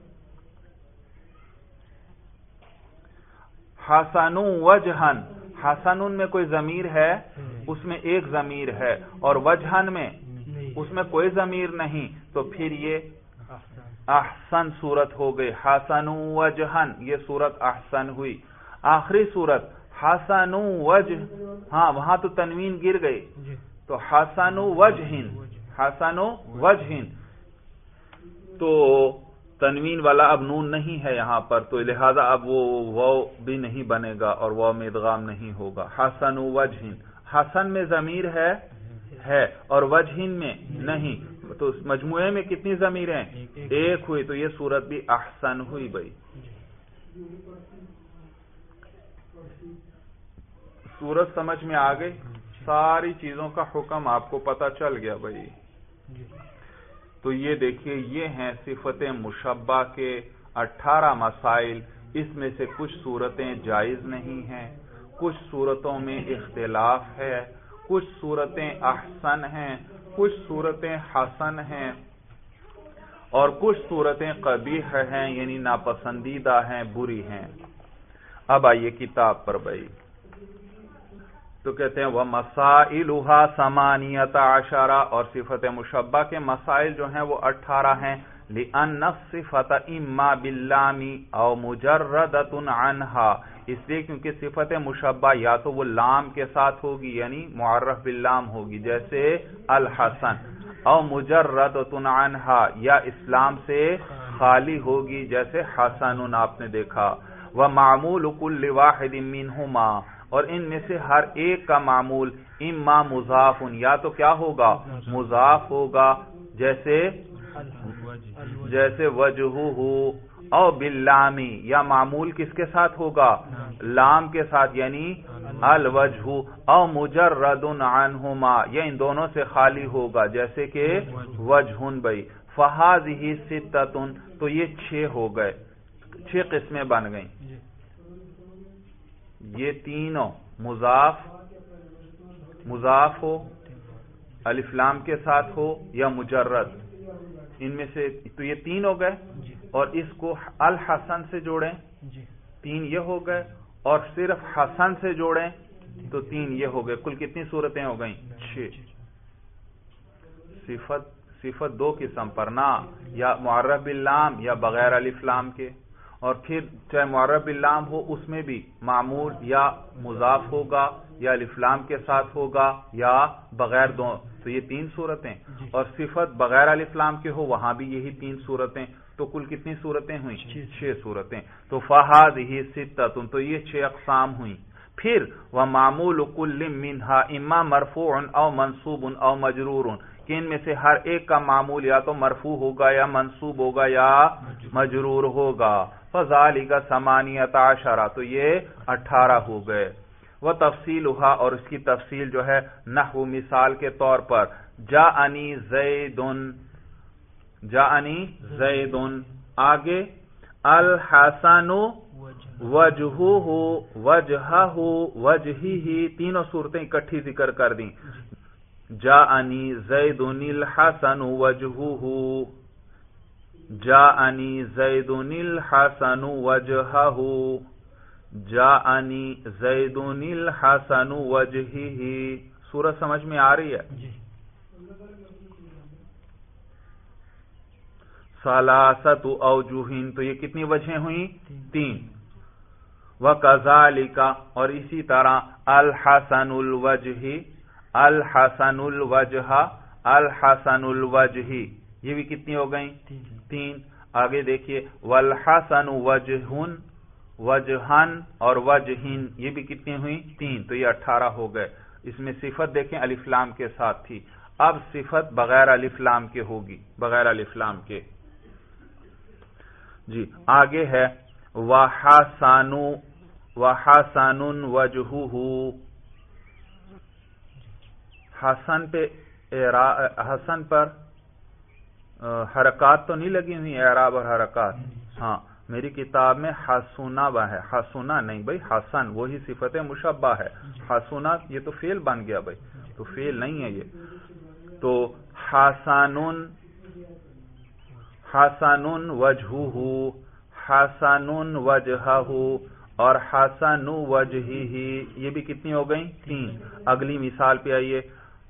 حسن وجہن، حسن میں کوئی ضمیر ہے؟ اس میں ایک ضمیر ہے، اور وجہن میں اس میں کوئی ضمیر نہیں، تو پھر یہ احسن صورت ہو گئی، حسن وجہن، یہ صورت احسن ہوئی۔ آخری صورت، حسن وجہ، ہاں وہاں تو تنوین گر گئی، تو حسن وجہن، حسن وجہن، تو تنوین والا اب نون نہیں ہے یہاں پر، تو لہذا اب وہ واو بھی نہیں بنے گا اور واو میں ادغام نہیں ہوگا۔ حسن وجہن، حسن میں ضمیر ہے ہے اور وجہن میں نہیں، تو مجموعے میں کتنی ضمیریں؟ ایک ہوئی، تو یہ صورت بھی احسن ہوئی بھائی۔ صورت سمجھ میں آ گئی؟ ساری چیزوں کا حکم آپ کو پتہ چل گیا بھائی۔ تو یہ دیکھیے یہ ہیں صفت مشبہ کے اٹھارہ مسائل. اس میں سے کچھ صورتیں جائز نہیں ہیں، کچھ صورتوں میں اختلاف ہے، کچھ صورتیں احسن ہیں، کچھ صورتیں حسن ہیں، اور کچھ صورتیں قبیح ہیں یعنی ناپسندیدہ ہیں، بری ہیں. اب آئیے کتاب پر بھائی. تو کہتے ہیں وَمَسَائِلُهَا ثَمَانِيَةَ عَشَرَ، اور صفت مشبہ کے مسائل جو ہیں وہ اٹھارہ ہیں. لِأَنَّ الصِّفَةَ إِمَّا بِاللَّامِ أَوْ مُجَرَّدَةٌ عَنْهَا، اس لیے کیونکہ صفت مشبہ یا تو وہ لام کے ساتھ ہوگی یعنی معرف باللام ہوگی جیسے الحسن، او مجردۃ عنہا یا اسلام سے خالی ہوگی جیسے حسن آپ نے دیکھا. وَمَعْمُولُ كُلِّ وَاحِدٍ مِّنْهُمَا، اور ان میں سے ہر ایک کا معمول اما مضاف، یا تو کیا ہوگا مضاف ہوگا جیسے جیسے وجہہ، او باللامی، یا معمول کس کے ساتھ ہوگا لام کے ساتھ یعنی الوجہ، او مجرد عنہما، یا ان دونوں سے خالی ہوگا جیسے کہ وجہ بھائی. فہذہ ستۃ، تو یہ چھ ہو گئے، چھ قسمیں بن گئیں. یہ تینوں مضاف مضاف ہو، الف لام کے ساتھ ہو یا مجرد، ان میں سے تو یہ تین ہو گئے. اور اس کو الحسن سے جوڑیں تین یہ ہو گئے، اور صرف حسن سے جوڑیں تو تین یہ ہو گئے. کل کتنی صورتیں ہو گئیں چھ. صفت صفت دو قسم پر نا، یا معرف باللام یا بغیر الف لام کے، اور پھر چاہے معرف باللام ہو اس میں بھی معمول یا مضاف ہوگا یا الف لام کے ساتھ ہوگا یا بغیر دو، تو یہ تین صورتیں. اور صفت بغیر الف لام کے ہو وہاں بھی یہی تین صورتیں. تو کل کتنی صورتیں ہوئیں چھ صورتیں. تو فہذہ ستۃ، تو یہ چھ اقسام ہوئیں. پھر وَمَعْمُولُ كُلٍّ مِّنْهَا إِمَّا مَرْفُوعٌ أَوْ مَنْصُوبٌ أَوْ مَجْرُورٌ، کہ ان میں سے ہر ایک کا معمول یا تو مرفوع ہوگا یا منصوب ہوگا یا مجرور ہوگا. فَذَلِكَ ثَمَانِيَةَ عَشَرَ، تو یہ اٹھارہ ہو گئے. وَتَفْصِيلُهَا، اور اس کی تفصیل جو ہے نحو مثال کے طور پر جاءنی زیدن، جاءنی زیدن، آگے الحسن وجہہ وجہہ وجہہ، تینوں صورتیں اکٹھی ذکر کر دیں. جاءنی زیدن الحسن وجہہ، جاءنی زیدن الحسن وجہہ، جاءنی زیدن الحسن وجہہ. سورت سمجھ میں آ رہی ہے؟ ثلاثۃ اوجہ، تو یہ کتنی وجہیں ہوئیں تین. وَكَذَلِكَ، اور اسی طرح الحسن الوجہ، الحسن الوجہ، الحسن الوجہ، یہ بھی کتنی ہو گئیں تین. آگے دیکھیے والحسن وجہن، وجہن اور وجہن، یہ بھی کتنی ہوئیں تین. تو یہ اٹھارہ ہو گئے. اس میں صفت دیکھیں الف لام کے ساتھ تھی، اب صفت بغیر الف لام کے ہوگی، بغیر الف لام کے. جی آگے ہے وحسن، وحسن وجہہ، حسن پہ حسن پر حرکات تو نہیں لگی ہوئی اعراب اور حرکات؟ ہاں میری کتاب میں حسنا ہے، حسنا نہیں بھائی، حسن وہی صفت مشبہ ہے. حسنا یہ تو فعل بن گیا بھائی، تو فعل نہیں ہے یہ. تو حسن، حسن وجہہ، حسن وجہہ اور حسن وجہہ، یہ بھی کتنی ہو گئیں تین. اگلی مثال پہ آئیے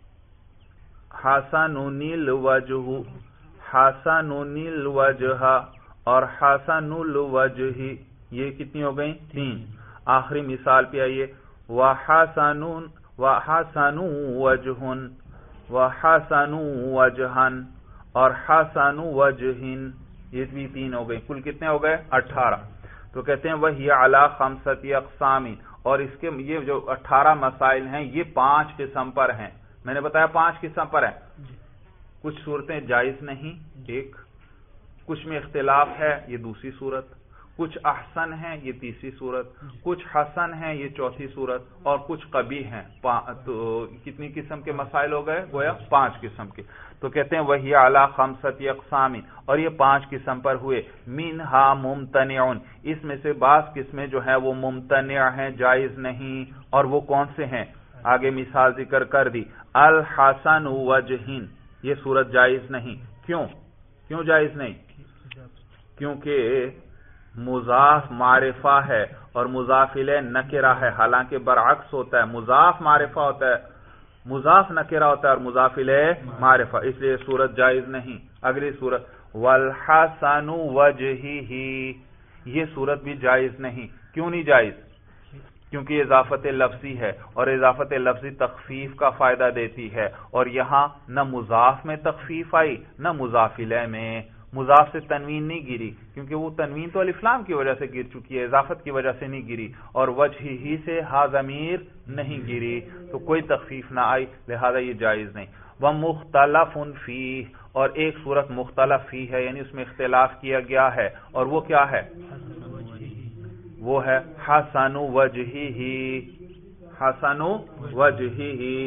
حسن الوجہ، حسن الوجہ اور حسن الوجہ، یہ کتنی ہو گئیں تین. آخری مثال پہ آئیے وحسن وحسن وجہ، وحسن وجہن اور حسن وجہن، یہ بھی تین ہو گئے. کل کتنے ہو گئے اٹھارہ. تو کہتے ہیں وہی علی خمسۃ اقسام، اور اس کے یہ جو اٹھارہ مسائل ہیں یہ پانچ قسم پر ہیں. میں نے بتایا پانچ قسم پر ہیں. کچھ صورتیں جائز نہیں، ایک، کچھ میں اختلاف ہے، یہ دوسری صورت، کچھ احسن ہیں یہ تیسری صورت، کچھ حسن ہیں یہ چوتھی صورت، اور کچھ قبیح ہیں. تو کتنی قسم کے مسائل ہو گئے؟ گویا پانچ قسم کے. تو کہتے ہیں وہی اعلی خمسۃ اقسام، اور یہ پانچ قسم پر ہوئے. منہا ممتنع، اس میں سے بعض قسمیں جو ہیں وہ ممتنع ہیں، جائز نہیں. اور وہ کون سے ہیں؟ آگے مثال ذکر کر دی. الحسن وجہ، یہ صورت جائز نہیں. کیوں کیوں جائز نہیں؟ کیونکہ مضاف معرفہ ہے اور مضاف الیہ نکرہ ہے، حالانکہ برعکس ہوتا ہے، مضاف معرفہ ہوتا ہے، مضاف نکرہ ہوتا ہے اور مضاف الیہ معرفہ، اس لیے صورت جائز نہیں. اگلی صورت والحسن وجہہ، یہ صورت بھی جائز نہیں. کیوں نہیں جائز؟ کیونکہ اضافت لفظی ہے، اور اضافت لفظی تخفیف کا فائدہ دیتی ہے، اور یہاں نہ مضاف میں تخفیف آئی نہ مضاف الیہ میں. مضاف سے تنوین نہیں گری، کیونکہ وہ تنوین تو الف لام کی وجہ سے گر چکی ہے، اضافت کی وجہ سے نہیں گری. اور وجہ ہی سے ہا ضمیر نہیں گری، تو کوئی تخفیف نہ آئی، لہذا یہ جائز نہیں. وَمُخْتَلَفٌ فِيهِ، اور ایک صورت مختلف فی ہے، یعنی اس میں اختلاف کیا گیا ہے، اور وہ کیا ہے؟ وہ ہے حسن وجہہ، حسن وجہہ.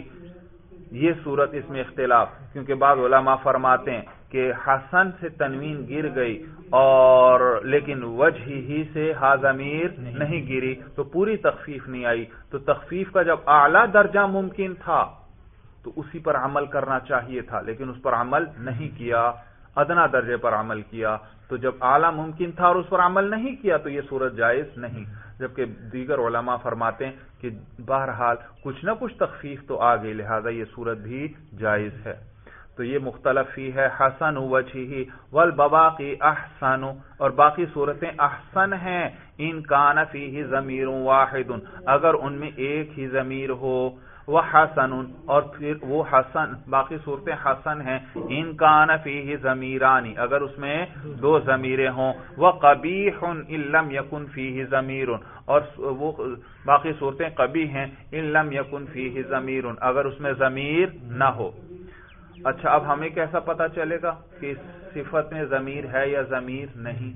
یہ صورت اس میں اختلاف، کیونکہ بعض علماء فرماتے ہیں کہ حسن سے تنوین گر گئی اور لیکن وجہ ہی سے ہا ضمیر نہیں گری، تو پوری تخفیف نہیں آئی. تو تخفیف کا جب اعلیٰ درجہ ممکن تھا تو اسی پر عمل کرنا چاہیے تھا، لیکن اس پر عمل نہیں کیا، ادنا درجے پر عمل کیا. تو جب اعلیٰ ممکن تھا اور اس پر عمل نہیں کیا تو یہ صورت جائز نہیں. جبکہ دیگر علماء فرماتے ہیں کہ بہرحال کچھ نہ کچھ تخفیف تو آ گئی، لہذا یہ صورت بھی جائز ہے. تو یہ مختلف فی ہے حسن وجہہ. والبواقی احسن، اور باقی صورتیں احسن ہیں. ان کان فیہ ضمیر واحد، اگر ان میں ایک ہی ضمیر ہو. وحسن، اور پھر وہ حسن، باقی صورتیں حسن ہیں. ان کان فیہ ضمیران، اگر اس میں دو ضمیریں ہوں. وقبیح ان لم یکن فیہ ضمیر، اور وہ باقی صورتیں قبیح ہیں. ان لم یکن فیہ ضمیر، اگر اس میں ضمیر نہ ہو. اچھا، اب ہمیں کیسا پتا چلے گا کہ صفت میں ضمیر ہے یا ضمیر نہیں؟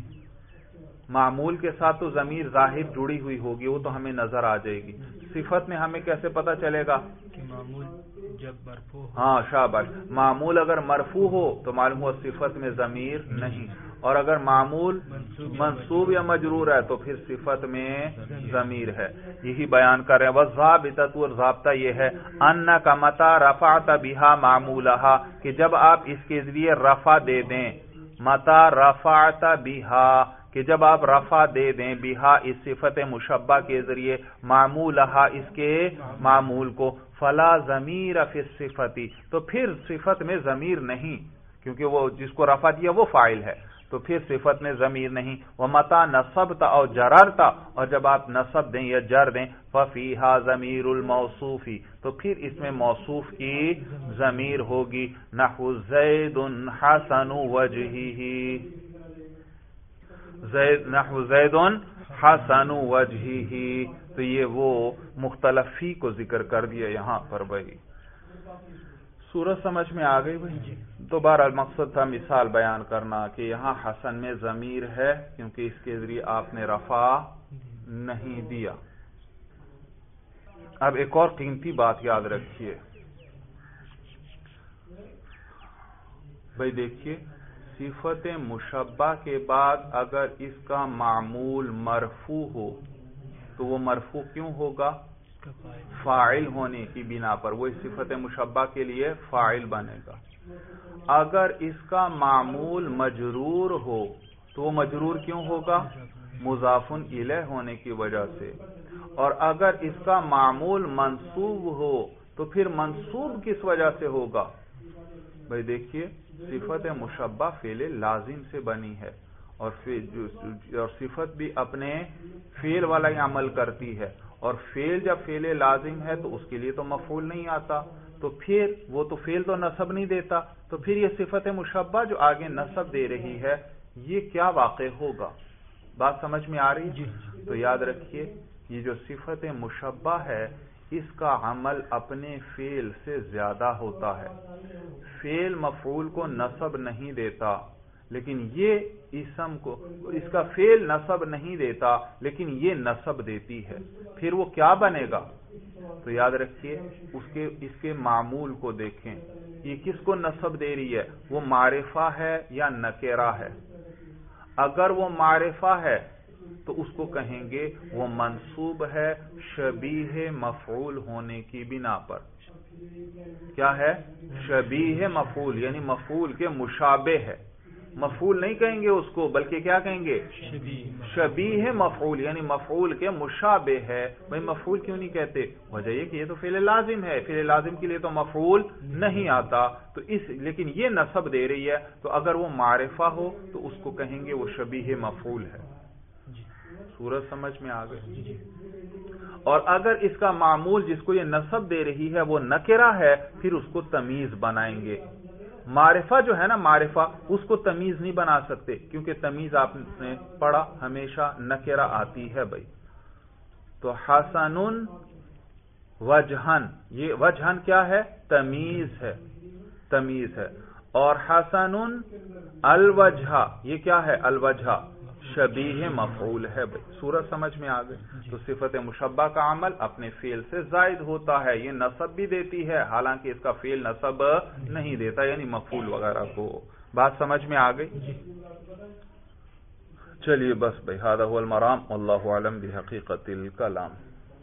معمول کے ساتھ تو ضمیر ظاہر جڑی ہوئی ہوگی، وہ تو ہمیں نظر آ جائے گی. صفت میں ہمیں کیسے پتا چلے گا؟ کہ معمول جب مرفوع ہو. ہاں شاباش، معمول اگر مرفوع ہو تو معلوم ہوا صفت میں ضمیر نہیں، اور اگر معمول منصوب یا مجرور ہے تو پھر صفت میں ضمیر ہے. یہی بیان کر رہے ہیں. والضابطۃ، اور ضابطہ یہ ہے انک متی رفعت بها معمولها، کہ جب آپ اس کے ذریعے رفع دے دیں. متی رفعت بها، کہ جب آپ رفع دے دیں بہا اس صفت مشبہ کے ذریعے معمولہا اس کے معمول کو. فلا ضمیر فی الصفت، تو پھر صفت میں ضمیر نہیں، کیونکہ وہ جس کو رفع دیا وہ فاعل ہے، تو پھر صفت میں ضمیر نہیں. ومتی نصبت او جررت، اور جب آپ نصب دیں یا جر دیں. ففیہا ضمیر الموصوف، تو پھر اس میں موصوف کی ضمیر ہوگی. نحو زید حسن وجہہ، زید نحو زید حسن وجہہ. تو یہ وہ مختلف فی کو ذکر کر دیا یہاں پر. بھائی سورج سمجھ میں آ گئی بھائی؟ دوبارہ مقصد تھا مثال بیان کرنا کہ یہاں حسن میں ضمیر ہے کیونکہ اس کے ذریعے آپ نے رفع نہیں دیا. اب ایک اور قیمتی بات یاد رکھیے بھائی، دیکھیے صفت مشبہ کے بعد اگر اس کا معمول مرفوع ہو تو وہ مرفوع کیوں ہوگا؟ فاعل ہونے کی بنا پر، وہ اس صفت مشبہ کے لیے فاعل بنے گا. اگر اس کا معمول مجرور ہو تو وہ مجرور کیوں ہوگا؟ مضاف الیہ ہونے کی وجہ سے. اور اگر اس کا معمول منصوب ہو تو پھر منصوب کس وجہ سے ہوگا؟ بھائی دیکھیے صفت مشبہ فعل لازم سے بنی ہے، اور اور صفت بھی اپنے فعل والا ہی عمل کرتی ہے، اور فعل جب فعل لازم ہے تو اس کے لیے تو مفعول نہیں آتا، تو پھر وہ تو فعل تو نصب نہیں دیتا، تو پھر یہ صفت مشبہ جو آگے نصب دے رہی ہے یہ کیا واقع ہوگا؟ بات سمجھ میں آ رہی ہے؟ تو یاد رکھیے یہ جو صفت مشبہ ہے اس کا عمل اپنے فعل سے زیادہ ہوتا ہے. فعل مفعول کو نصب نہیں دیتا، لیکن یہ اسم کو اس کا فعل نصب نہیں دیتا لیکن یہ نصب دیتی ہے، پھر وہ کیا بنے گا؟ تو یاد رکھیے اس کے اس کے معمول کو دیکھیں، یہ کس کو نصب دے رہی ہے؟ وہ معرفہ ہے یا نکرہ ہے؟ اگر وہ معرفہ ہے تو اس کو کہیں گے وہ منصوب ہے شبیہ مفعول ہونے کی بنا پر۔ کیا ہے؟ شبیہ مفعول، یعنی مفعول کے مشابہ ہے۔ مفعول نہیں کہیں گے اس کو، بلکہ کیا کہیں گے؟ شبیہ مفعول، یعنی مفعول کے مشابہ ہے۔ بھئی مفعول کیوں نہیں کہتے؟ وجہ یہ کہ یہ تو فعل لازم ہے، فعل لازم کے لیے تو مفعول نہیں آتا، تو اس لیکن یہ نصب دے رہی ہے، تو اگر وہ معرفہ ہو تو اس کو کہیں گے وہ شبیہ مفعول ہے۔ صورت سمجھ میں آ گئی؟ اور اگر اس کا معمول جس کو یہ نصب دے رہی ہے وہ نکرہ ہے، پھر اس کو تمیز بنائیں گے۔ معرفہ جو ہے نا، معرفہ اس کو تمیز نہیں بنا سکتے، کیونکہ تمیز آپ نے پڑھا ہمیشہ نکرہ آتی ہے بھائی۔ تو حسن وجہن، یہ وجہن کیا ہے؟ تمیز ہے، تمیز ہے۔ اور حسن الوجہ، یہ کیا ہے؟ الوجہ شبیہ مفعول ہے بھائی۔ صورت سمجھ میں آ گئی؟ تو صفت مشبہ کا عمل اپنے فعل سے زائد ہوتا ہے، یہ نصب بھی دیتی ہے حالانکہ اس کا فعل نصب نہیں دیتا، یعنی مفعول وغیرہ کو۔ بات سمجھ میں آ گئی؟ چلیے بس بھائی، ھذا ھو المرام، واللہ اعلم بحقیقت الکلام۔